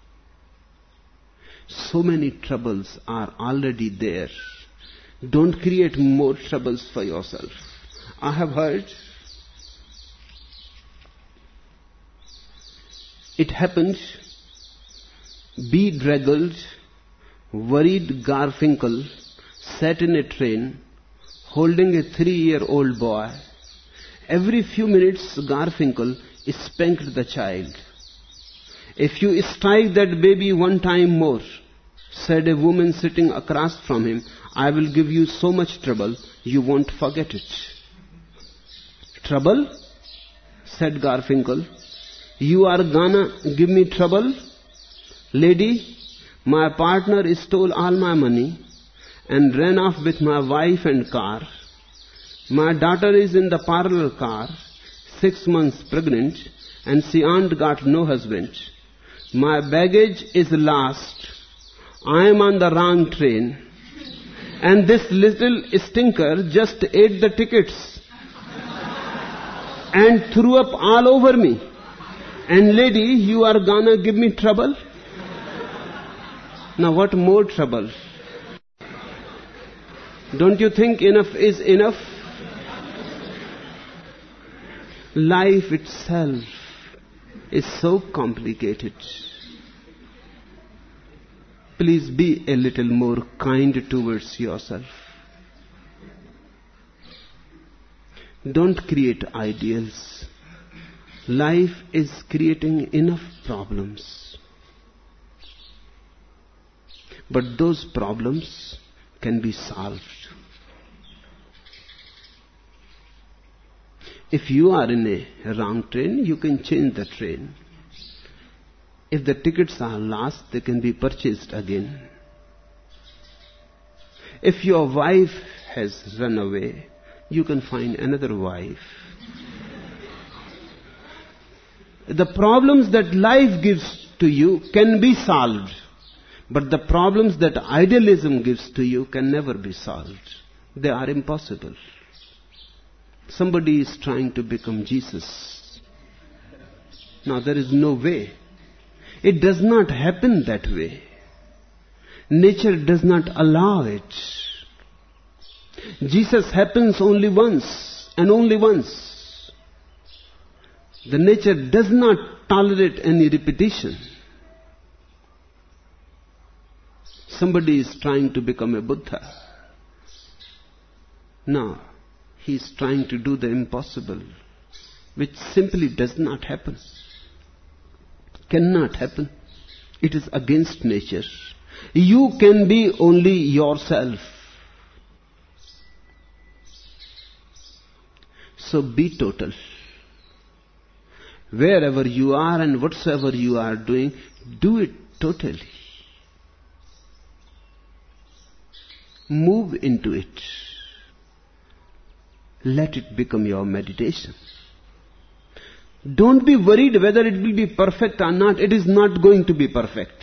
Speaker 2: So many troubles are already there. Don't create more troubles for yourself. I have heard it happened, bedraggled, worried Garfinkel sat in a train holding a three-year-old boy. Every few minutes, Garfinkel spanked the child. If you strike that baby one time more, said a woman sitting across from him, I will give you so much trouble, you won't forget it. Trouble? Said Garfinkel. You are gonna give me trouble? Lady, my partner stole all my money and ran off with my wife and car. My daughter is in the parlor car, six months pregnant, and she ain't got no husband. My baggage is lost. I am on the wrong train. And this little stinker just ate the tickets and threw up all over me. And lady, you are gonna give me trouble? Now what more trouble? Don't you think enough is enough? Life itself is so complicated. Please be a little more kind towards yourself. Don't create ideals. Life is creating enough problems. But those problems can be solved. If you are in a wrong train, you can change the train. If the tickets are lost, they can be purchased again. If your wife has run away, you can find another wife. The problems that life gives to you can be solved, but the problems that idealism gives to you can never be solved. They are impossible. Somebody is trying to become Jesus. Now there is no way. It does not happen that way. Nature does not allow it. Jesus happens only once. and only once. The nature does not tolerate any repetition. Somebody is trying to become a Buddha. Now, he is trying to do the impossible, which simply does not happen. Cannot happen. It is against nature. You can be only yourself. So be total. Wherever you are and whatsoever you are doing, do it totally. Move into it. Let it become your meditation. Don't be worried whether it will be perfect or not. It is not going to be perfect.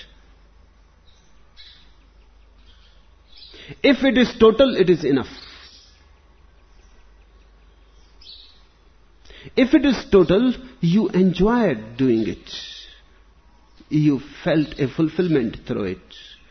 Speaker 2: If it is total, it is enough. If it is total, you enjoyed doing it. You felt a fulfillment through it.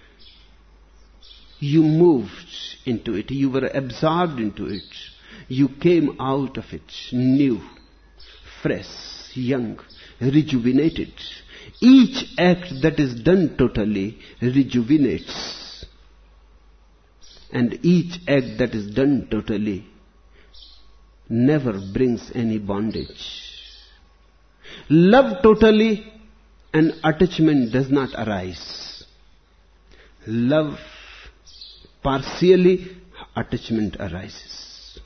Speaker 2: You moved into it. You were absorbed into it. You came out of it new, fresh, young, rejuvenated. Each act that is done totally rejuvenates. And each act that is done totally never brings any bondage. Love totally and attachment does not arise. Love partially, attachment arises.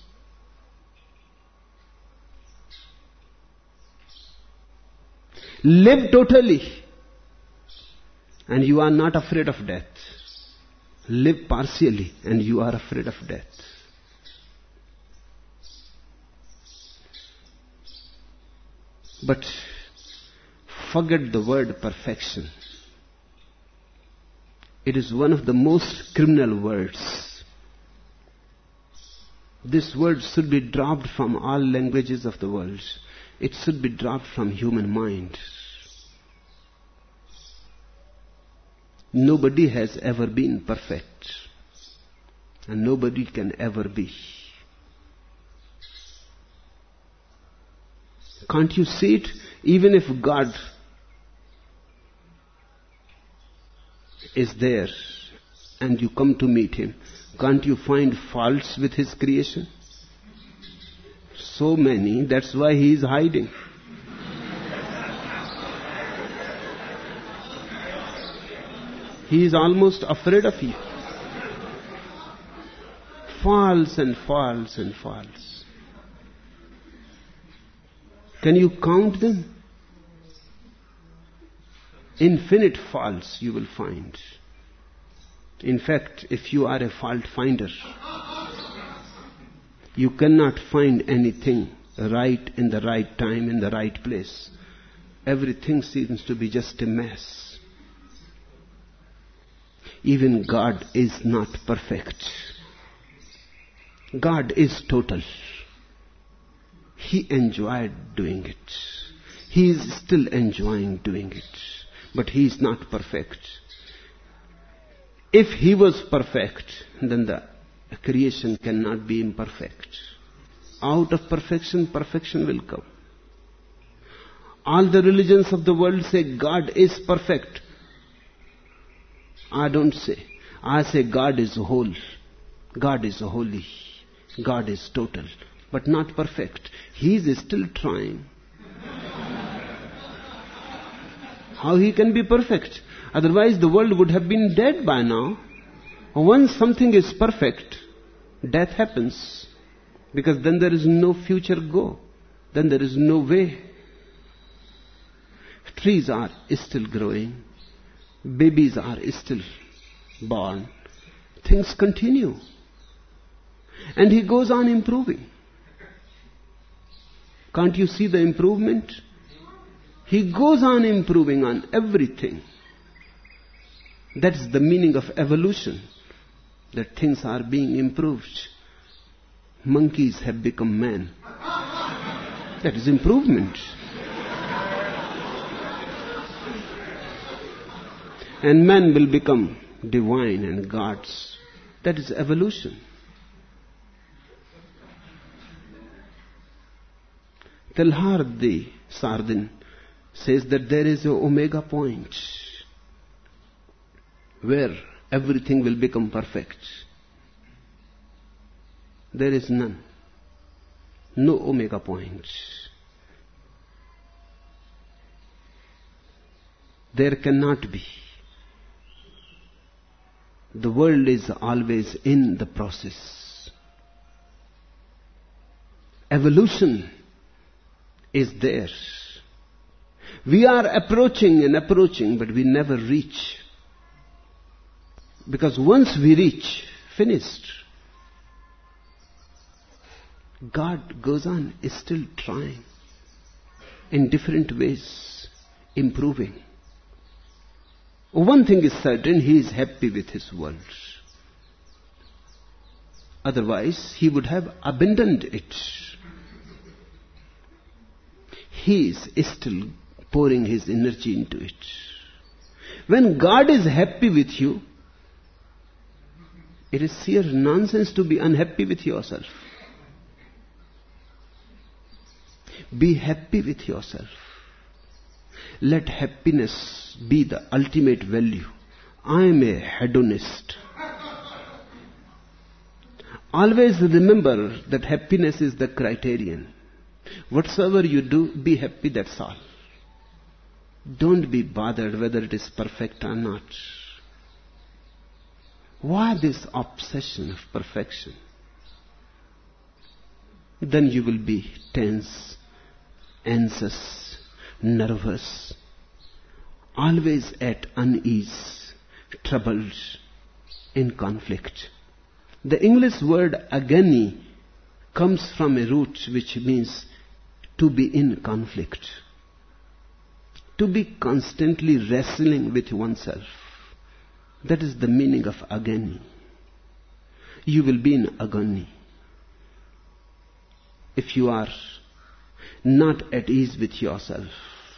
Speaker 2: Live totally and you are not afraid of death. Live partially and you are afraid of death. But forget the word perfection. It is one of the most criminal words. This word should be dropped from all languages of the world. It should be dropped from human mind. Nobody has ever been perfect, and nobody can ever be. Can't you see it? Even if God is there and you come to meet Him, can't you find faults with His creation? So many, that's why He is hiding. He is almost afraid of you. Faults and faults and faults. Can you count them? Infinite faults you will find. In fact, if you are a fault finder, you cannot find anything right in the right time, in the right place. Everything seems to be just a mess. Even God is not perfect. God is total. He enjoyed doing it. He is still enjoying doing it. But He is not perfect. If He was perfect, then the creation cannot be imperfect. Out of perfection, perfection will come. All the religions of the world say God is perfect. I don't say. I say God is whole. God is holy. God is total. But not perfect. He is still trying. How He can be perfect? Otherwise the world would have been dead by now. Once something is perfect, death happens. Because then there is no future go. Then there is no way. Trees are still growing. Babies are still born. Things continue. And He goes on improving. Can't you see the improvement? He goes on improving on everything. That is the meaning of evolution. That things are being improved. Monkeys have become man. That is improvement. And man will become divine and gods. That is evolution. Teilhard de Chardin says that there is a omega point where everything will become perfect. There is none. No omega point. There cannot be. The world is always in the process. Evolution is there. We are approaching and approaching, but we never reach. Because once we reach, finished. God goes on, is still trying in different ways, improving. One thing is certain, he is happy with his world. Otherwise, he would have abandoned it. He is still pouring his energy into it. When God is happy with you, it is sheer nonsense to be unhappy with yourself. Be happy with yourself. Let happiness be the ultimate value. I am a hedonist. Always remember that happiness is the criterion. Whatsoever you do, be happy, that's all. Don't be bothered whether it is perfect or not. Why this obsession of perfection? Then you will be tense, anxious, nervous, always at unease, troubled, in conflict. The English word agony comes from a root which means to be in conflict, to be constantly wrestling with oneself. That is the meaning of agony. You will be in agony if you are not at ease with yourself.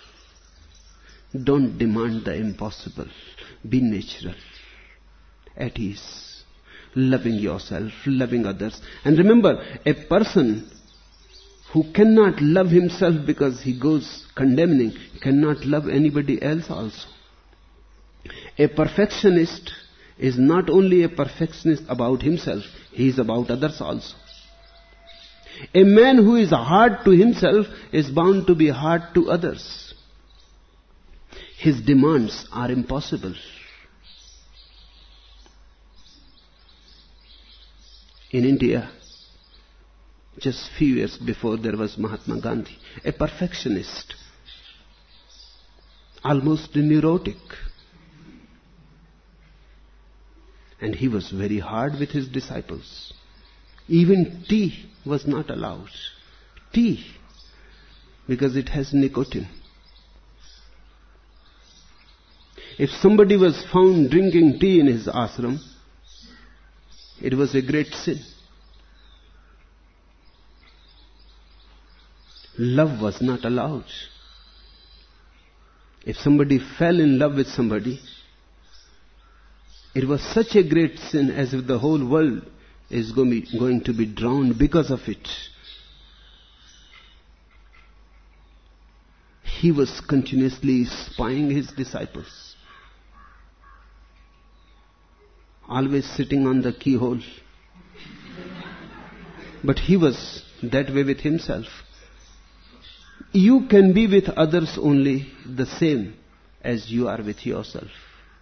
Speaker 2: Don't demand the impossible. Be natural, at ease, loving yourself, loving others. And remember, a person who cannot love himself because he goes condemning, cannot love anybody else also. A perfectionist is not only a perfectionist about himself, he is about others also. A man who is hard to himself is bound to be hard to others. His demands are impossible. In India, just few years before, there was Mahatma Gandhi, a perfectionist, almost neurotic. And he was very hard with his disciples. Even tea was not allowed. Tea, because it has nicotine. If somebody was found drinking tea in his ashram, it was a great sin. Love was not allowed. If somebody fell in love with somebody, it was such a great sin, as if the whole world is going to be drowned because of it. He was continuously spying his disciples, always sitting on the keyhole. But he was that way with himself. You can be with others only the same as you are with yourself.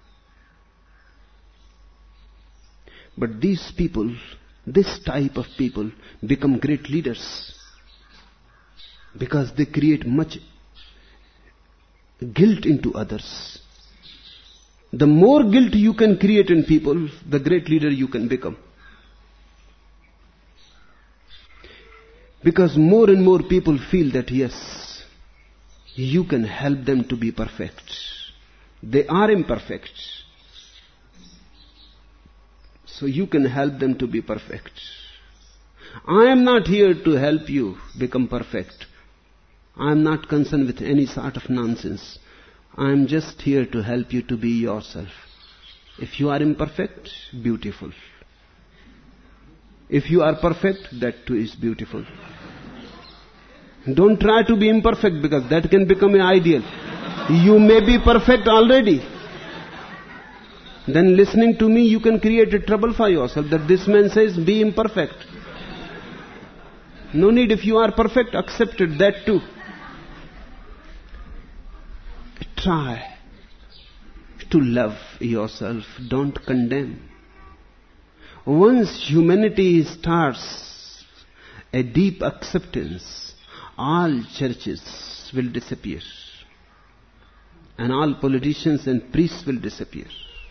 Speaker 2: But these people, this type of people, become great leaders because they create much guilt into others. The more guilt you can create in people, the great leader you can become. Because more and more people feel that yes, you can help them to be perfect. They are imperfect. So you can help them to be perfect. I am not here to help you become perfect. I am not concerned with any sort of nonsense. I am just here to help you to be yourself. If you are imperfect, beautiful. If you are perfect, that too is beautiful. Don't try to be imperfect, because that can become an ideal. You may be perfect already. Then listening to me, you can create a trouble for yourself, that this man says be imperfect. No need. If you are perfect, accept it, that too. Try to love yourself. Don't condemn. Once humanity starts a deep acceptance, all churches will disappear. And all politicians and priests will disappear.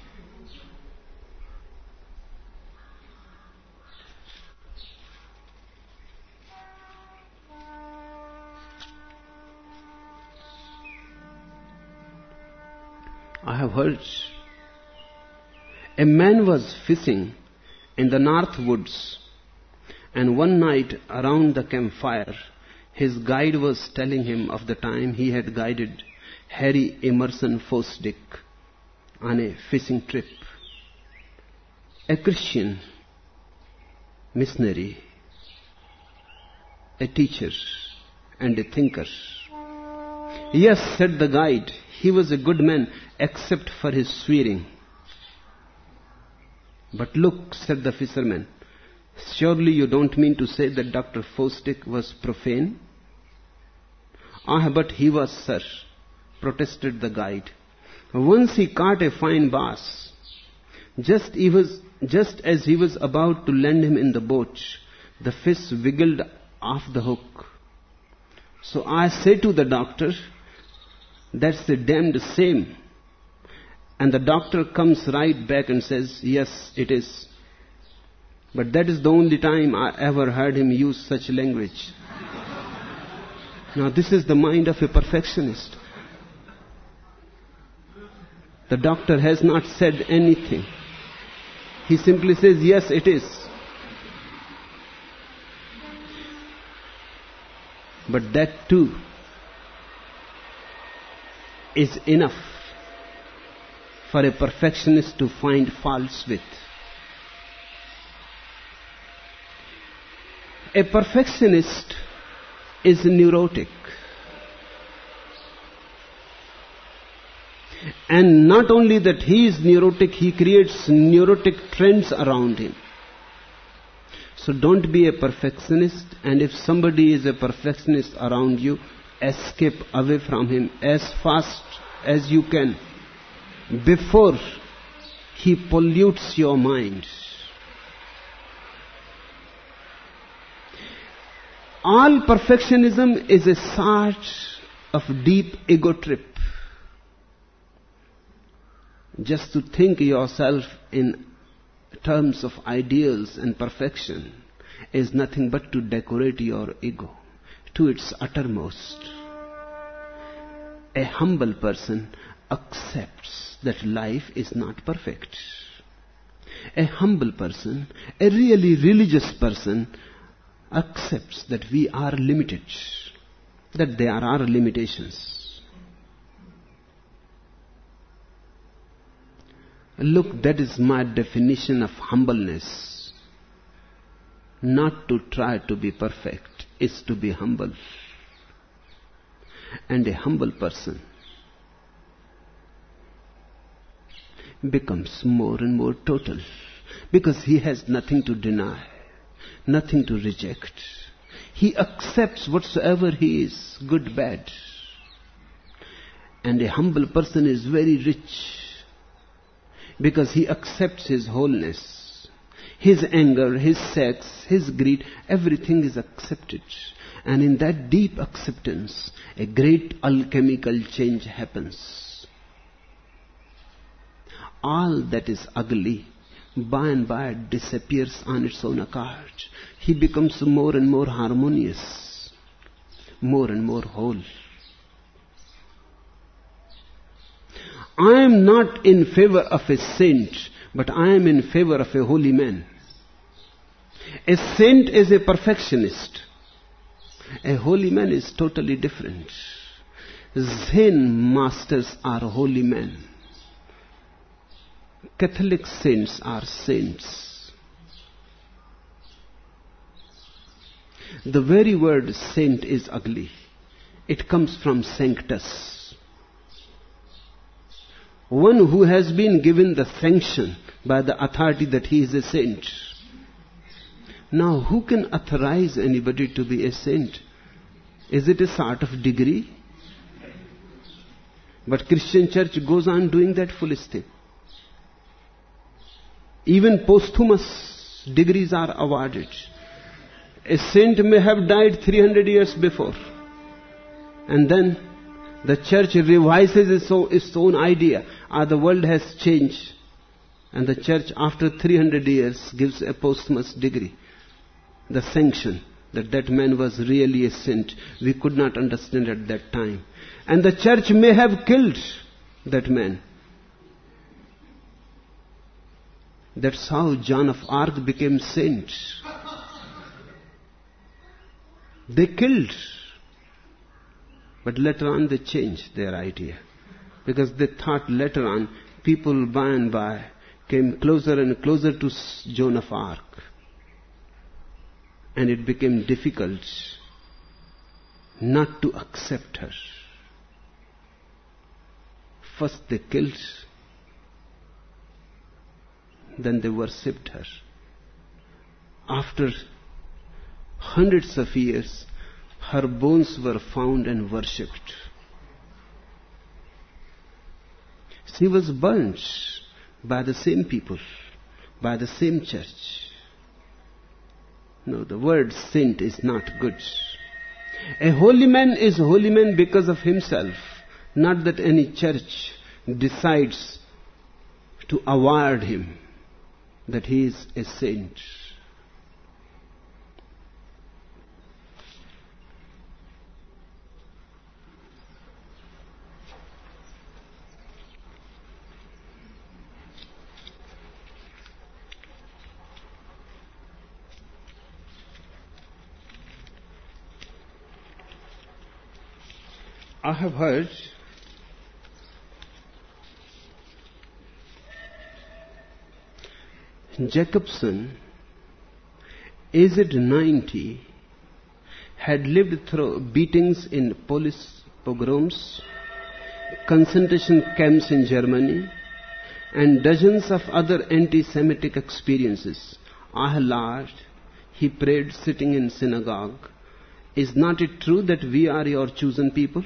Speaker 2: I have heard a man was fishing in the north woods, and one night around the campfire, his guide was telling him of the time he had guided Harry Emerson Fosdick on a fishing trip. A Christian missionary, a teacher, and a thinker. Yes, said the guide, he was a good man except for his swearing. But look, said the fisherman, surely you don't mean to say that Doctor Fosdick was profane? Ah, but he was, sir, protested the guide. Once he caught a fine bass. Just, he was, just as he was about to land him in the boat, the fish wiggled off the hook. So I say to the doctor, that's the damned same. And the doctor comes right back and says, yes, it is. But that is the only time I ever heard him use such language. Now this is the mind of a perfectionist. The doctor has not said anything. He simply says, yes, it is. But that too is enough for a perfectionist to find faults with. A perfectionist is neurotic. And not only that he is neurotic, he creates neurotic trends around him. So don't be a perfectionist, and if somebody is a perfectionist around you, escape away from him as fast as you can, before he pollutes your mind. All perfectionism is a sort of deep ego trip. Just to think yourself in terms of ideals and perfection is nothing but to decorate your ego to its uttermost. A humble person accepts that life is not perfect. A humble person, a really religious person, accepts that we are limited, that there are limitations. Look, that is my definition of humbleness. Not to try to be perfect is to be humble. And a humble person becomes more and more total, because he has nothing to deny, nothing to reject. He accepts whatsoever he is, good, bad. And a humble person is very rich, because he accepts his wholeness. His anger, his sex, his greed, everything is accepted. And in that deep acceptance, a great alchemical change happens. All that is ugly, by and by disappears on its own account. He becomes more and more harmonious, more and more whole. I am not in favor of a saint, but I am in favor of a holy man. A saint is a perfectionist. A holy man is totally different. Zen masters are holy men. Catholic saints are saints. The very word saint is ugly. It comes from sanctus. One who has been given the sanction by the authority that he is a saint. Now, who can authorize anybody to be a saint? Is it a sort of degree? But Christian church goes on doing that foolish thing. Even posthumous degrees are awarded. A saint may have died three hundred years before. And then the church revises its own, its own idea. Ah, the world has changed. And the church after three hundred years gives a posthumous degree. The sanction that that man was really a saint. We could not understand at that time. And the church may have killed that man. That's how Joan of Arc became saint. They killed. But later on they changed their idea. Because they thought later on, people by and by came closer and closer to Joan of Arc. And it became difficult not to accept her. First they killed, then they worshipped her. After hundreds of years, her bones were found and worshipped. She was burnt by the same people, by the same church. No, the word saint is not good. A holy man is a holy man because of himself, not that any church decides to award him that he is a saint. I have heard Jacobson, aged ninety, had lived through beatings in police pogroms, concentration camps in Germany, and dozens of other anti-Semitic experiences. Ah, Lord, he prayed sitting in synagogue, is not it true that we are your chosen people?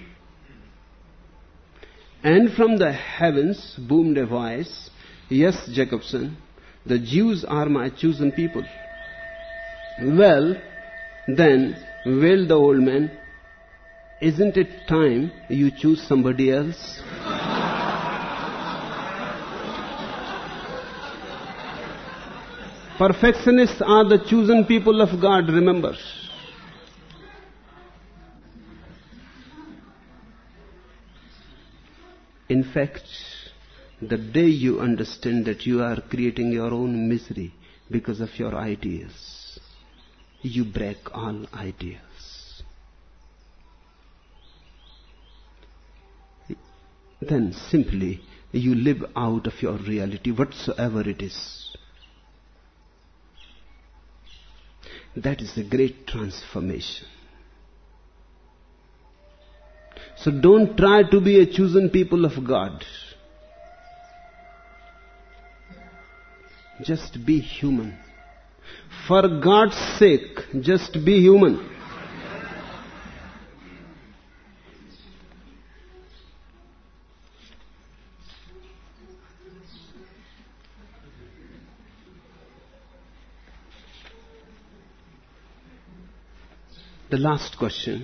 Speaker 2: And from the heavens boomed a voice, yes, Jacobson, the Jews are my chosen people. Well, then, wailed the old man, isn't it time you choose somebody else? Perfectionists are the chosen people of God, remember. In fact, the day you understand that you are creating your own misery because of your ideas, you break all ideas. Then simply you live out of your reality, whatsoever it is. That is a great transformation. So don't try to be a chosen people of God. Just be human. For God's sake, just be human. The last question.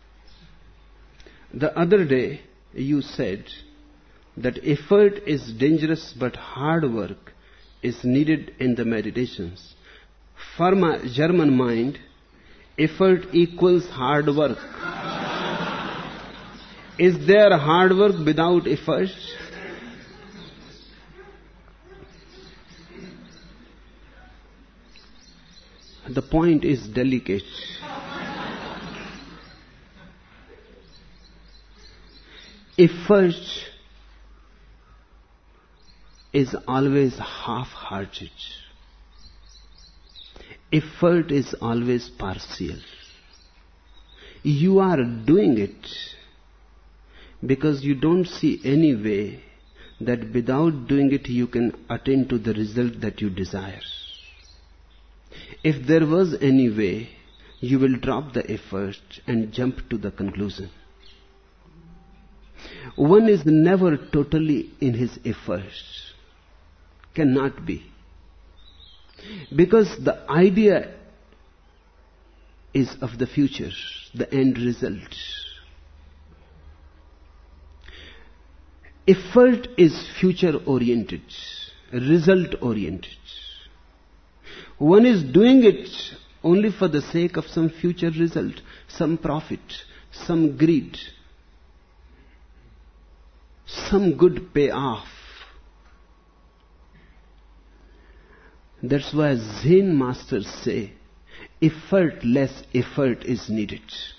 Speaker 2: The other day you said that effort is dangerous but hard work is needed in the meditations. For my German mind, effort equals hard work. Is there hard work without effort? The point is delicate. Effort is always half-hearted. Effort is always partial. You are doing it because you don't see any way that without doing it you can attain to the result that you desire. If there was any way, you will drop the effort and jump to the conclusion. One is never totally in his efforts. Cannot be. Because the idea is of the future, the end result. Effort is future oriented, result oriented. One is doing it only for the sake of some future result, some profit, some greed, some good payoff. That's why Zen masters say, effortless effort is needed.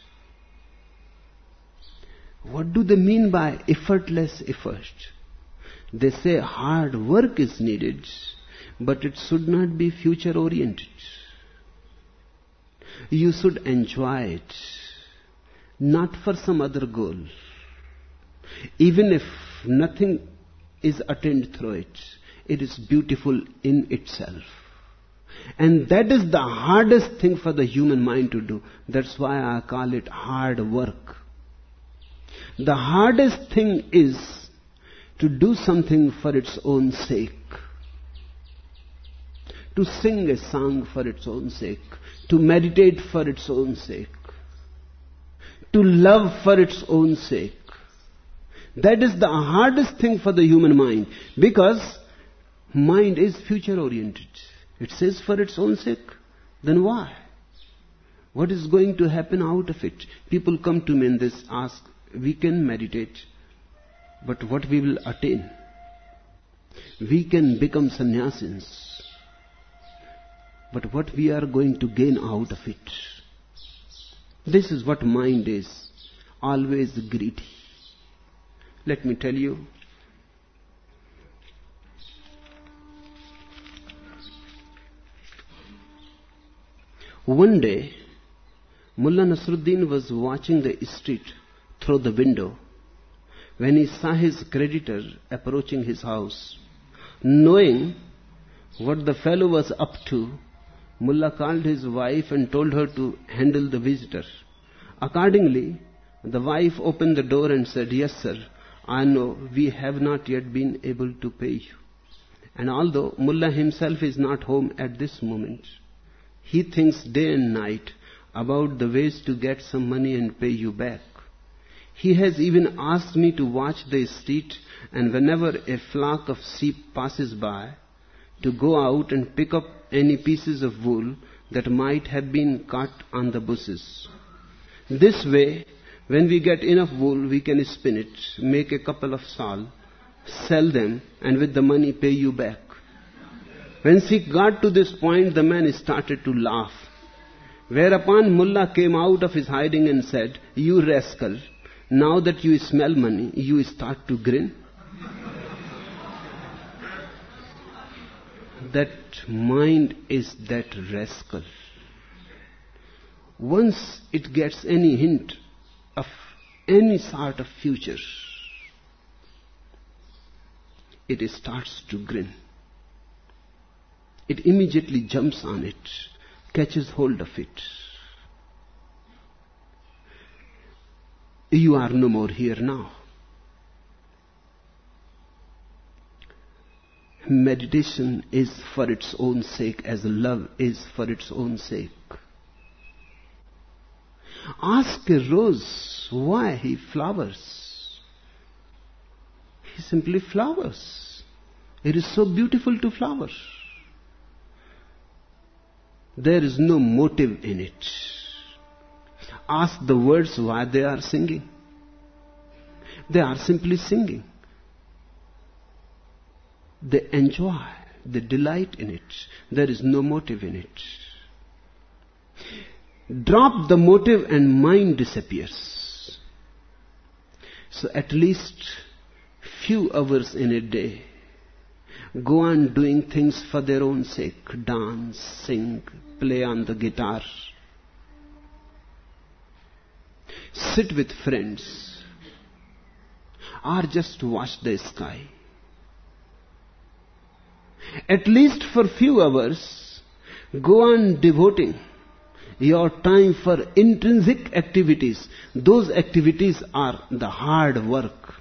Speaker 2: What do they mean by effortless effort? They say hard work is needed, but it should not be future oriented. You should enjoy it, not for some other goal. Even if nothing is attained through it, it is beautiful in itself. And that is the hardest thing for the human mind to do. That's why I call it hard work. The hardest thing is to do something for its own sake. To sing a song for its own sake. To meditate for its own sake. To love for its own sake. That is the hardest thing for the human mind, because mind is future oriented. It says for its own sake. Then why? What is going to happen out of it? People come to me and they ask, we can meditate, but what we will attain? We can become sannyasins, but what we are going to gain out of it? This is what mind is, always greedy. Let me tell you, one day Mullah Nasruddin was watching the street through the window when he saw his creditor approaching his house. Knowing what the fellow was up to, Mullah called his wife and told her to handle the visitor. Accordingly, the wife opened the door and said, "Yes, sir, I know we have not yet been able to pay you. And although Mullah himself is not home at this moment, he thinks day and night about the ways to get some money and pay you back. He has even asked me to watch the street, and whenever a flock of sheep passes by, to go out and pick up any pieces of wool that might have been cut on the bushes. This way, when we get enough wool, we can spin it, make a couple of shawls, sell them, and with the money pay you back." When she got to this point, the man started to laugh. Whereupon Mullah came out of his hiding and said, "You rascal, now that you smell money, you start to grin." That mind is that rascal. Once it gets any hint of any sort of future, it starts to grin. It immediately jumps on it, catches hold of it. You are no more here now. Meditation is for its own sake as love is for its own sake. Ask a rose why he flowers. He simply flowers. It is so beautiful to flower. There is no motive in it. Ask the birds why they are singing. They are simply singing. They enjoy, they delight in it. There is no motive in it. Drop the motive and mind disappears. So at least few hours in a day, go on doing things for their own sake. Dance, sing, play on the guitar. sit with friends, or just watch the sky. At least for few hours, go on devoting your time for intrinsic activities. Those activities are the hard work.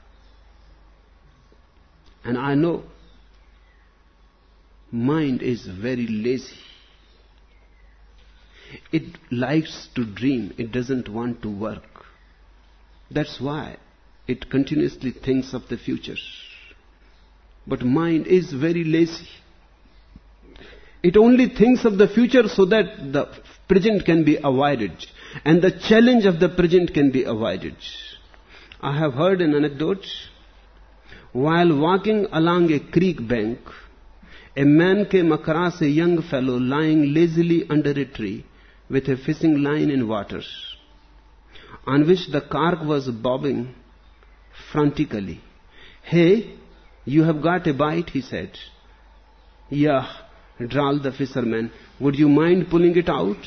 Speaker 2: And I know mind is very lazy. It likes to dream. It doesn't want to work. That's why it continuously thinks of the future. But mind is very lazy. It only thinks of the future so that the present can be avoided, and the challenge of the present can be avoided. I have heard an anecdote. While walking along a creek bank, a man came across a young fellow lying lazily under a tree with a fishing line in water, on which the cork was bobbing frantically. "Hey, you have got a bite," he said. "Yeah," drawled the fisherman. "Would you mind pulling it out?"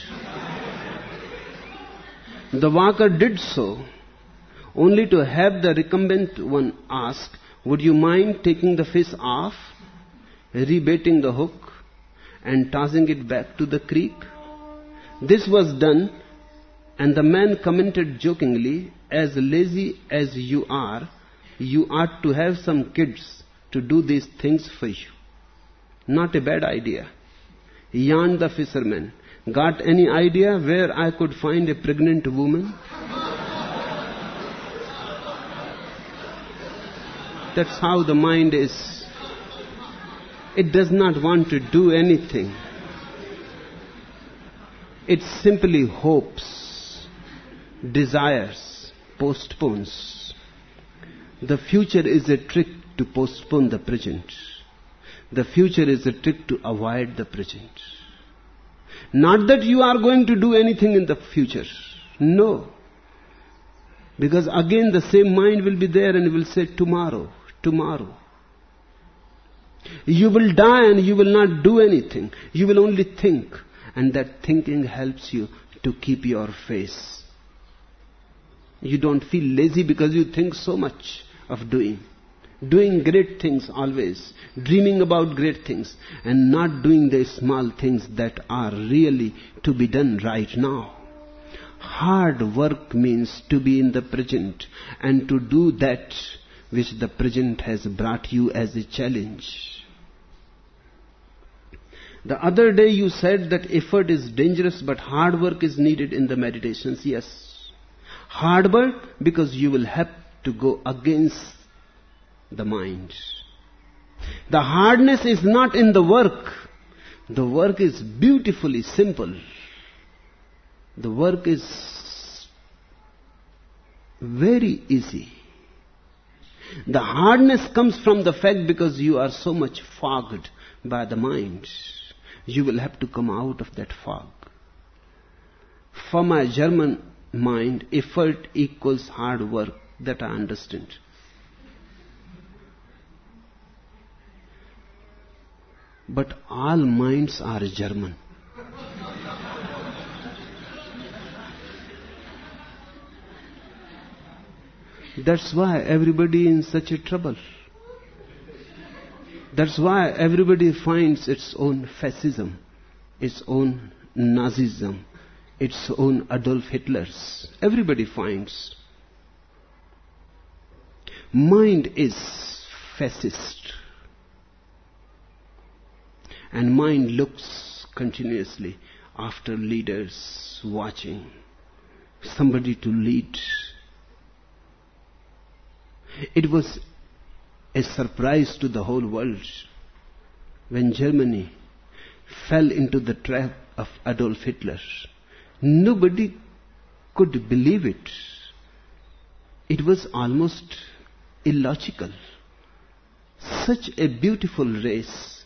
Speaker 2: The walker did so, only to have the recumbent one ask, "Would you mind taking the fish off, rebaiting the hook, and tossing it back to the creek?" This was done, and the man commented jokingly, "As lazy as you are, you ought to have some kids to do these things for you." "Not a bad idea," yawned the fisherman. "Got any idea where I could find a pregnant woman?" That's how the mind is. It does not want to do anything. It simply hopes, desires, postpones. The future is a trick to postpone the present. The future is a trick to avoid the present. Not that you are going to do anything in the future. No. Because again the same mind will be there and will say, tomorrow, tomorrow. You will die and you will not do anything. You will only think. And that thinking helps you to keep your face. You don't feel lazy because you think so much of doing. Doing great things always. Dreaming about great things. And not doing the small things that are really to be done right now. Hard work means to be in the present and to do that which the present has brought you as a challenge. The other day you said that effort is dangerous but hard work is needed in the meditations. Yes. Hard work because you will have to go against the mind. The hardness is not in the work. The work is beautifully simple. The work is very easy. The hardness comes from the fact because you are so much fogged by the mind. You will have to come out of that fog. For my German mind, effort equals hard work. That I understand. But all minds are German. That's why everybody in such a trouble. That's why everybody finds its own fascism, its own Nazism, its own Adolf Hitlers. Everybody finds. Mind is fascist. And mind looks continuously after leaders, watching somebody to lead. It was a surprise to the whole world when Germany fell into the trap of Adolf Hitler. Nobody could believe it. It was almost illogical. Such a beautiful race,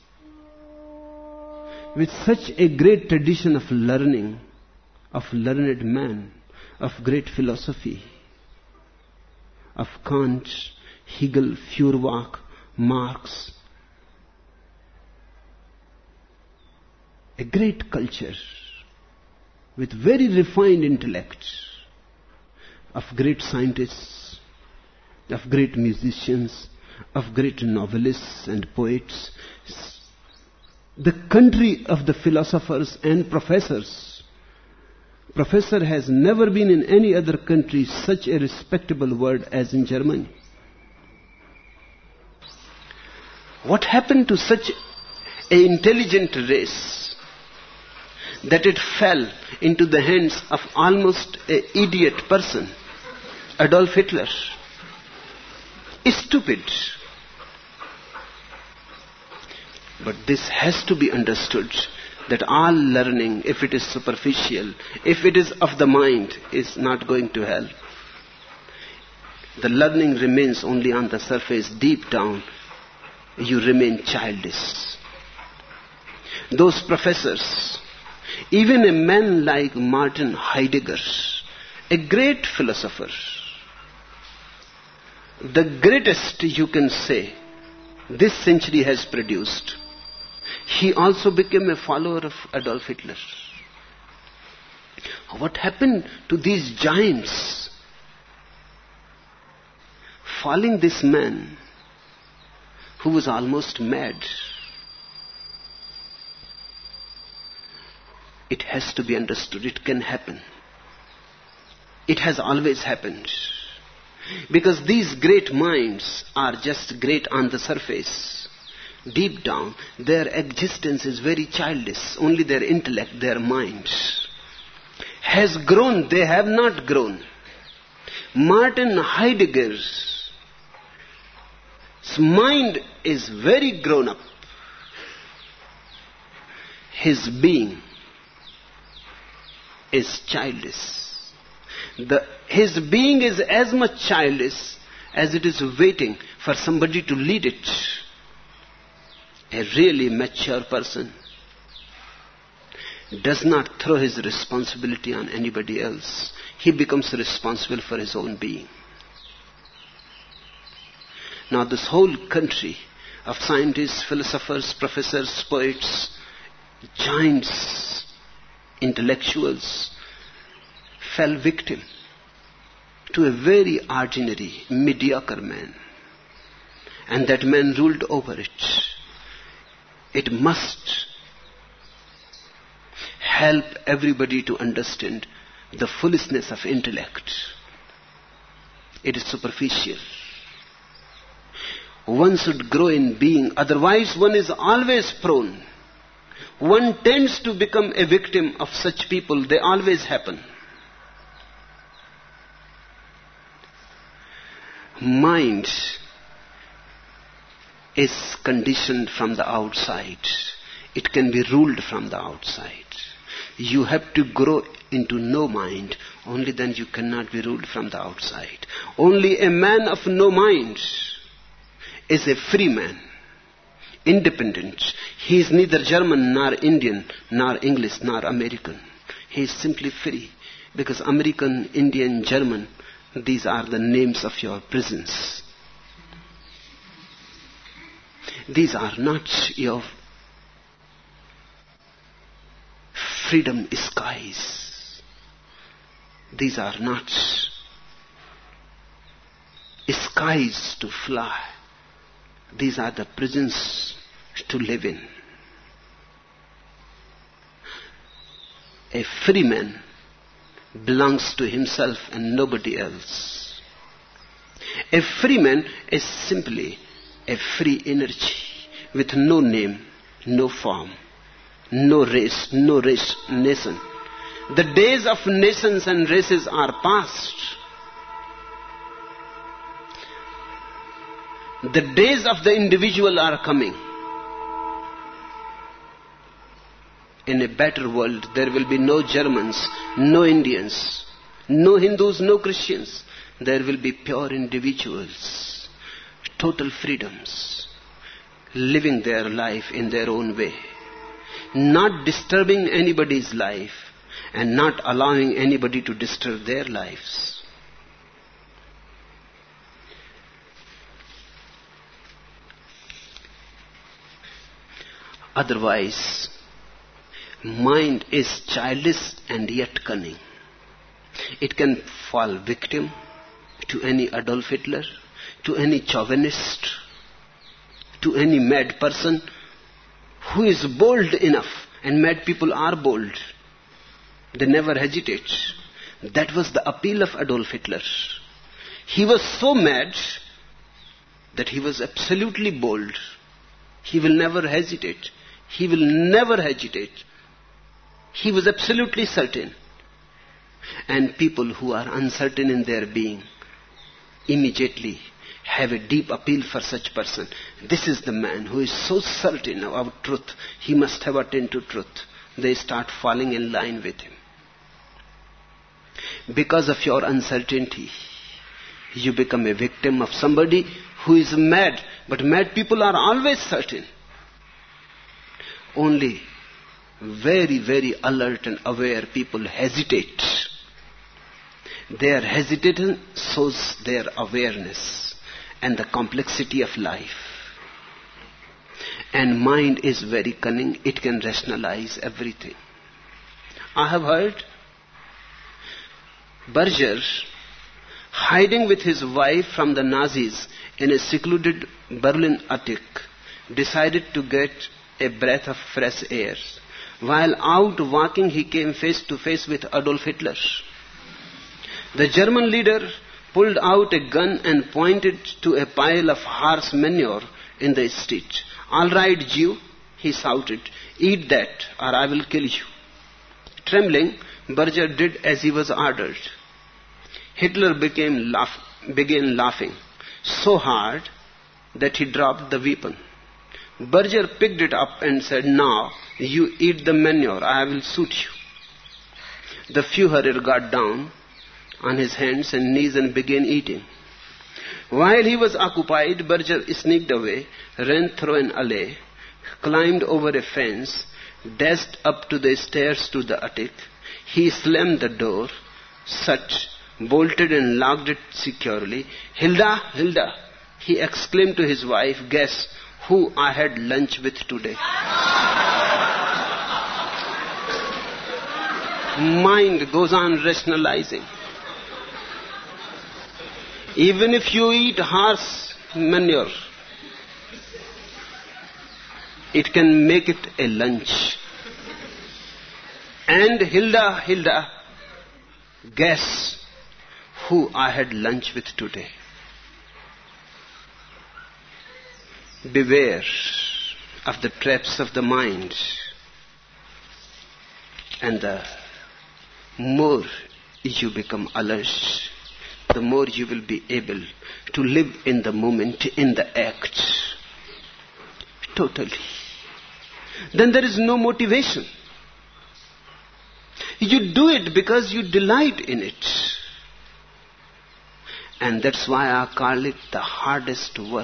Speaker 2: with such a great tradition of learning, of learned man, of great philosophy, of Kant, Hegel, Feuerbach, Marx. A great culture with very refined intellect of great scientists, of great musicians, of great novelists and poets. The country of the philosophers and professors. Professor has never been in any other country such a respectable word as in Germany. What happened to such an intelligent race that it fell into the hands of almost an idiot person, Adolf Hitler? Stupid. But this has to be understood, that all learning, if it is superficial, if it is of the mind, is not going to help. The learning remains only on the surface. Deep down, you remain childish. Those professors, even a man like Martin Heidegger, a great philosopher, the greatest you can say this century has produced, he also became a follower of Adolf Hitler. What happened to these giants? Following this man who was almost mad. It has to be understood. It can happen. It has always happened. Because these great minds are just great on the surface. Deep down, their existence is very childish. Only their intellect, their mind has grown. They have not grown. Martin Heidegger's mind is very grown up. His being is childish. The, his being is as much childish as it is waiting for somebody to lead it. A really mature person does not throw his responsibility on anybody else. He becomes responsible for his own being. Now this whole country of scientists, philosophers, professors, poets, giants, intellectuals, fell victim to a very ordinary, mediocre man. And that man ruled over it. It must help everybody to understand the foolishness of intellect. It is superficial. One should grow in being, otherwise one is always prone. One tends to become a victim of such people. They always happen. Mind is conditioned from the outside. It can be ruled from the outside. You have to grow into no mind. Only then you cannot be ruled from the outside. Only a man of no mind is a free man, independent. He is neither German, nor Indian, nor English, nor American. He is simply free. Because American, Indian, German, these are the names of your prisons. These are not your freedom skies. These are not skies to fly. These are the prisons to live in. A free man belongs to himself and nobody else. A free man is simply a free energy with no name, no form, no race, no race, nation. The days of nations and races are past. The days of the individual are coming. In a better world, there will be no Germans, no Indians, no Hindus, no Christians. There will be pure individuals, total freedoms, living their life in their own way, not disturbing anybody's life and not allowing anybody to disturb their lives. Otherwise, mind is childish and yet cunning. It can fall victim to any Adolf Hitler, to any chauvinist, to any mad person who is bold enough. And mad people are bold. They never hesitate. That was the appeal of Adolf Hitler. He was so mad that he was absolutely bold. He will never hesitate. He will never hesitate. He was absolutely certain. And people who are uncertain in their being immediately have a deep appeal for such person. This is the man who is so certain about truth. He must have attained to truth. They start falling in line with him. Because of your uncertainty, you become a victim of somebody who is mad. But mad people are always certain. Only very, very alert and aware people hesitate. Their hesitation shows their awareness and the complexity of life. And mind is very cunning. It can rationalize everything. I have heard Berger, hiding with his wife from the Nazis in a secluded Berlin attic, decided to get a breath of fresh air. While out walking, he came face to face with Adolf Hitler. The German leader pulled out a gun and pointed to a pile of horse manure in the street. "All right, Jew," he shouted, "eat that or I will kill you." Trembling, Berger did as he was ordered. Hitler became laugh, began laughing so hard that he dropped the weapon. Berger picked it up and said, "Now you eat the manure, I will shoot you." The Führer got down on his hands and knees and began eating. While he was occupied, Berger sneaked away, ran through an alley, climbed over a fence, dashed up to the stairs to the attic. He slammed the door shut, bolted and locked it securely. "Hilda, Hilda," he exclaimed to his wife, "guess who I had lunch with today?" Mind goes on rationalizing. Even if you eat horse manure, it can make it a lunch. And Hilda, Hilda, guess who I had lunch with today? Beware of the traps of the mind. And the more you become alert, the more you will be able to live in the moment, in the act. Totally. Then there is no motivation. You do it because you delight in it. And that's why I call it the hardest work.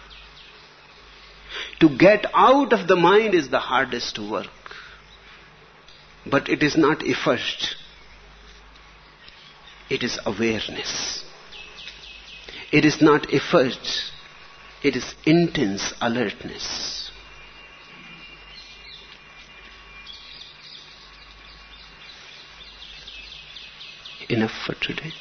Speaker 2: To get out of the mind is the hardest work. But it is not effort. It is awareness. It is not effort. It is intense alertness. Enough for today.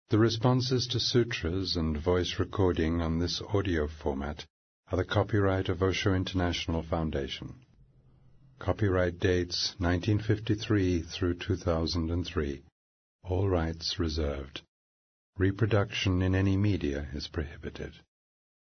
Speaker 1: The responses to sutras and voice recording on this audio format are the copyright of Osho International Foundation. Copyright dates nineteen fifty-three through two thousand three. All rights reserved. Reproduction in any media is prohibited.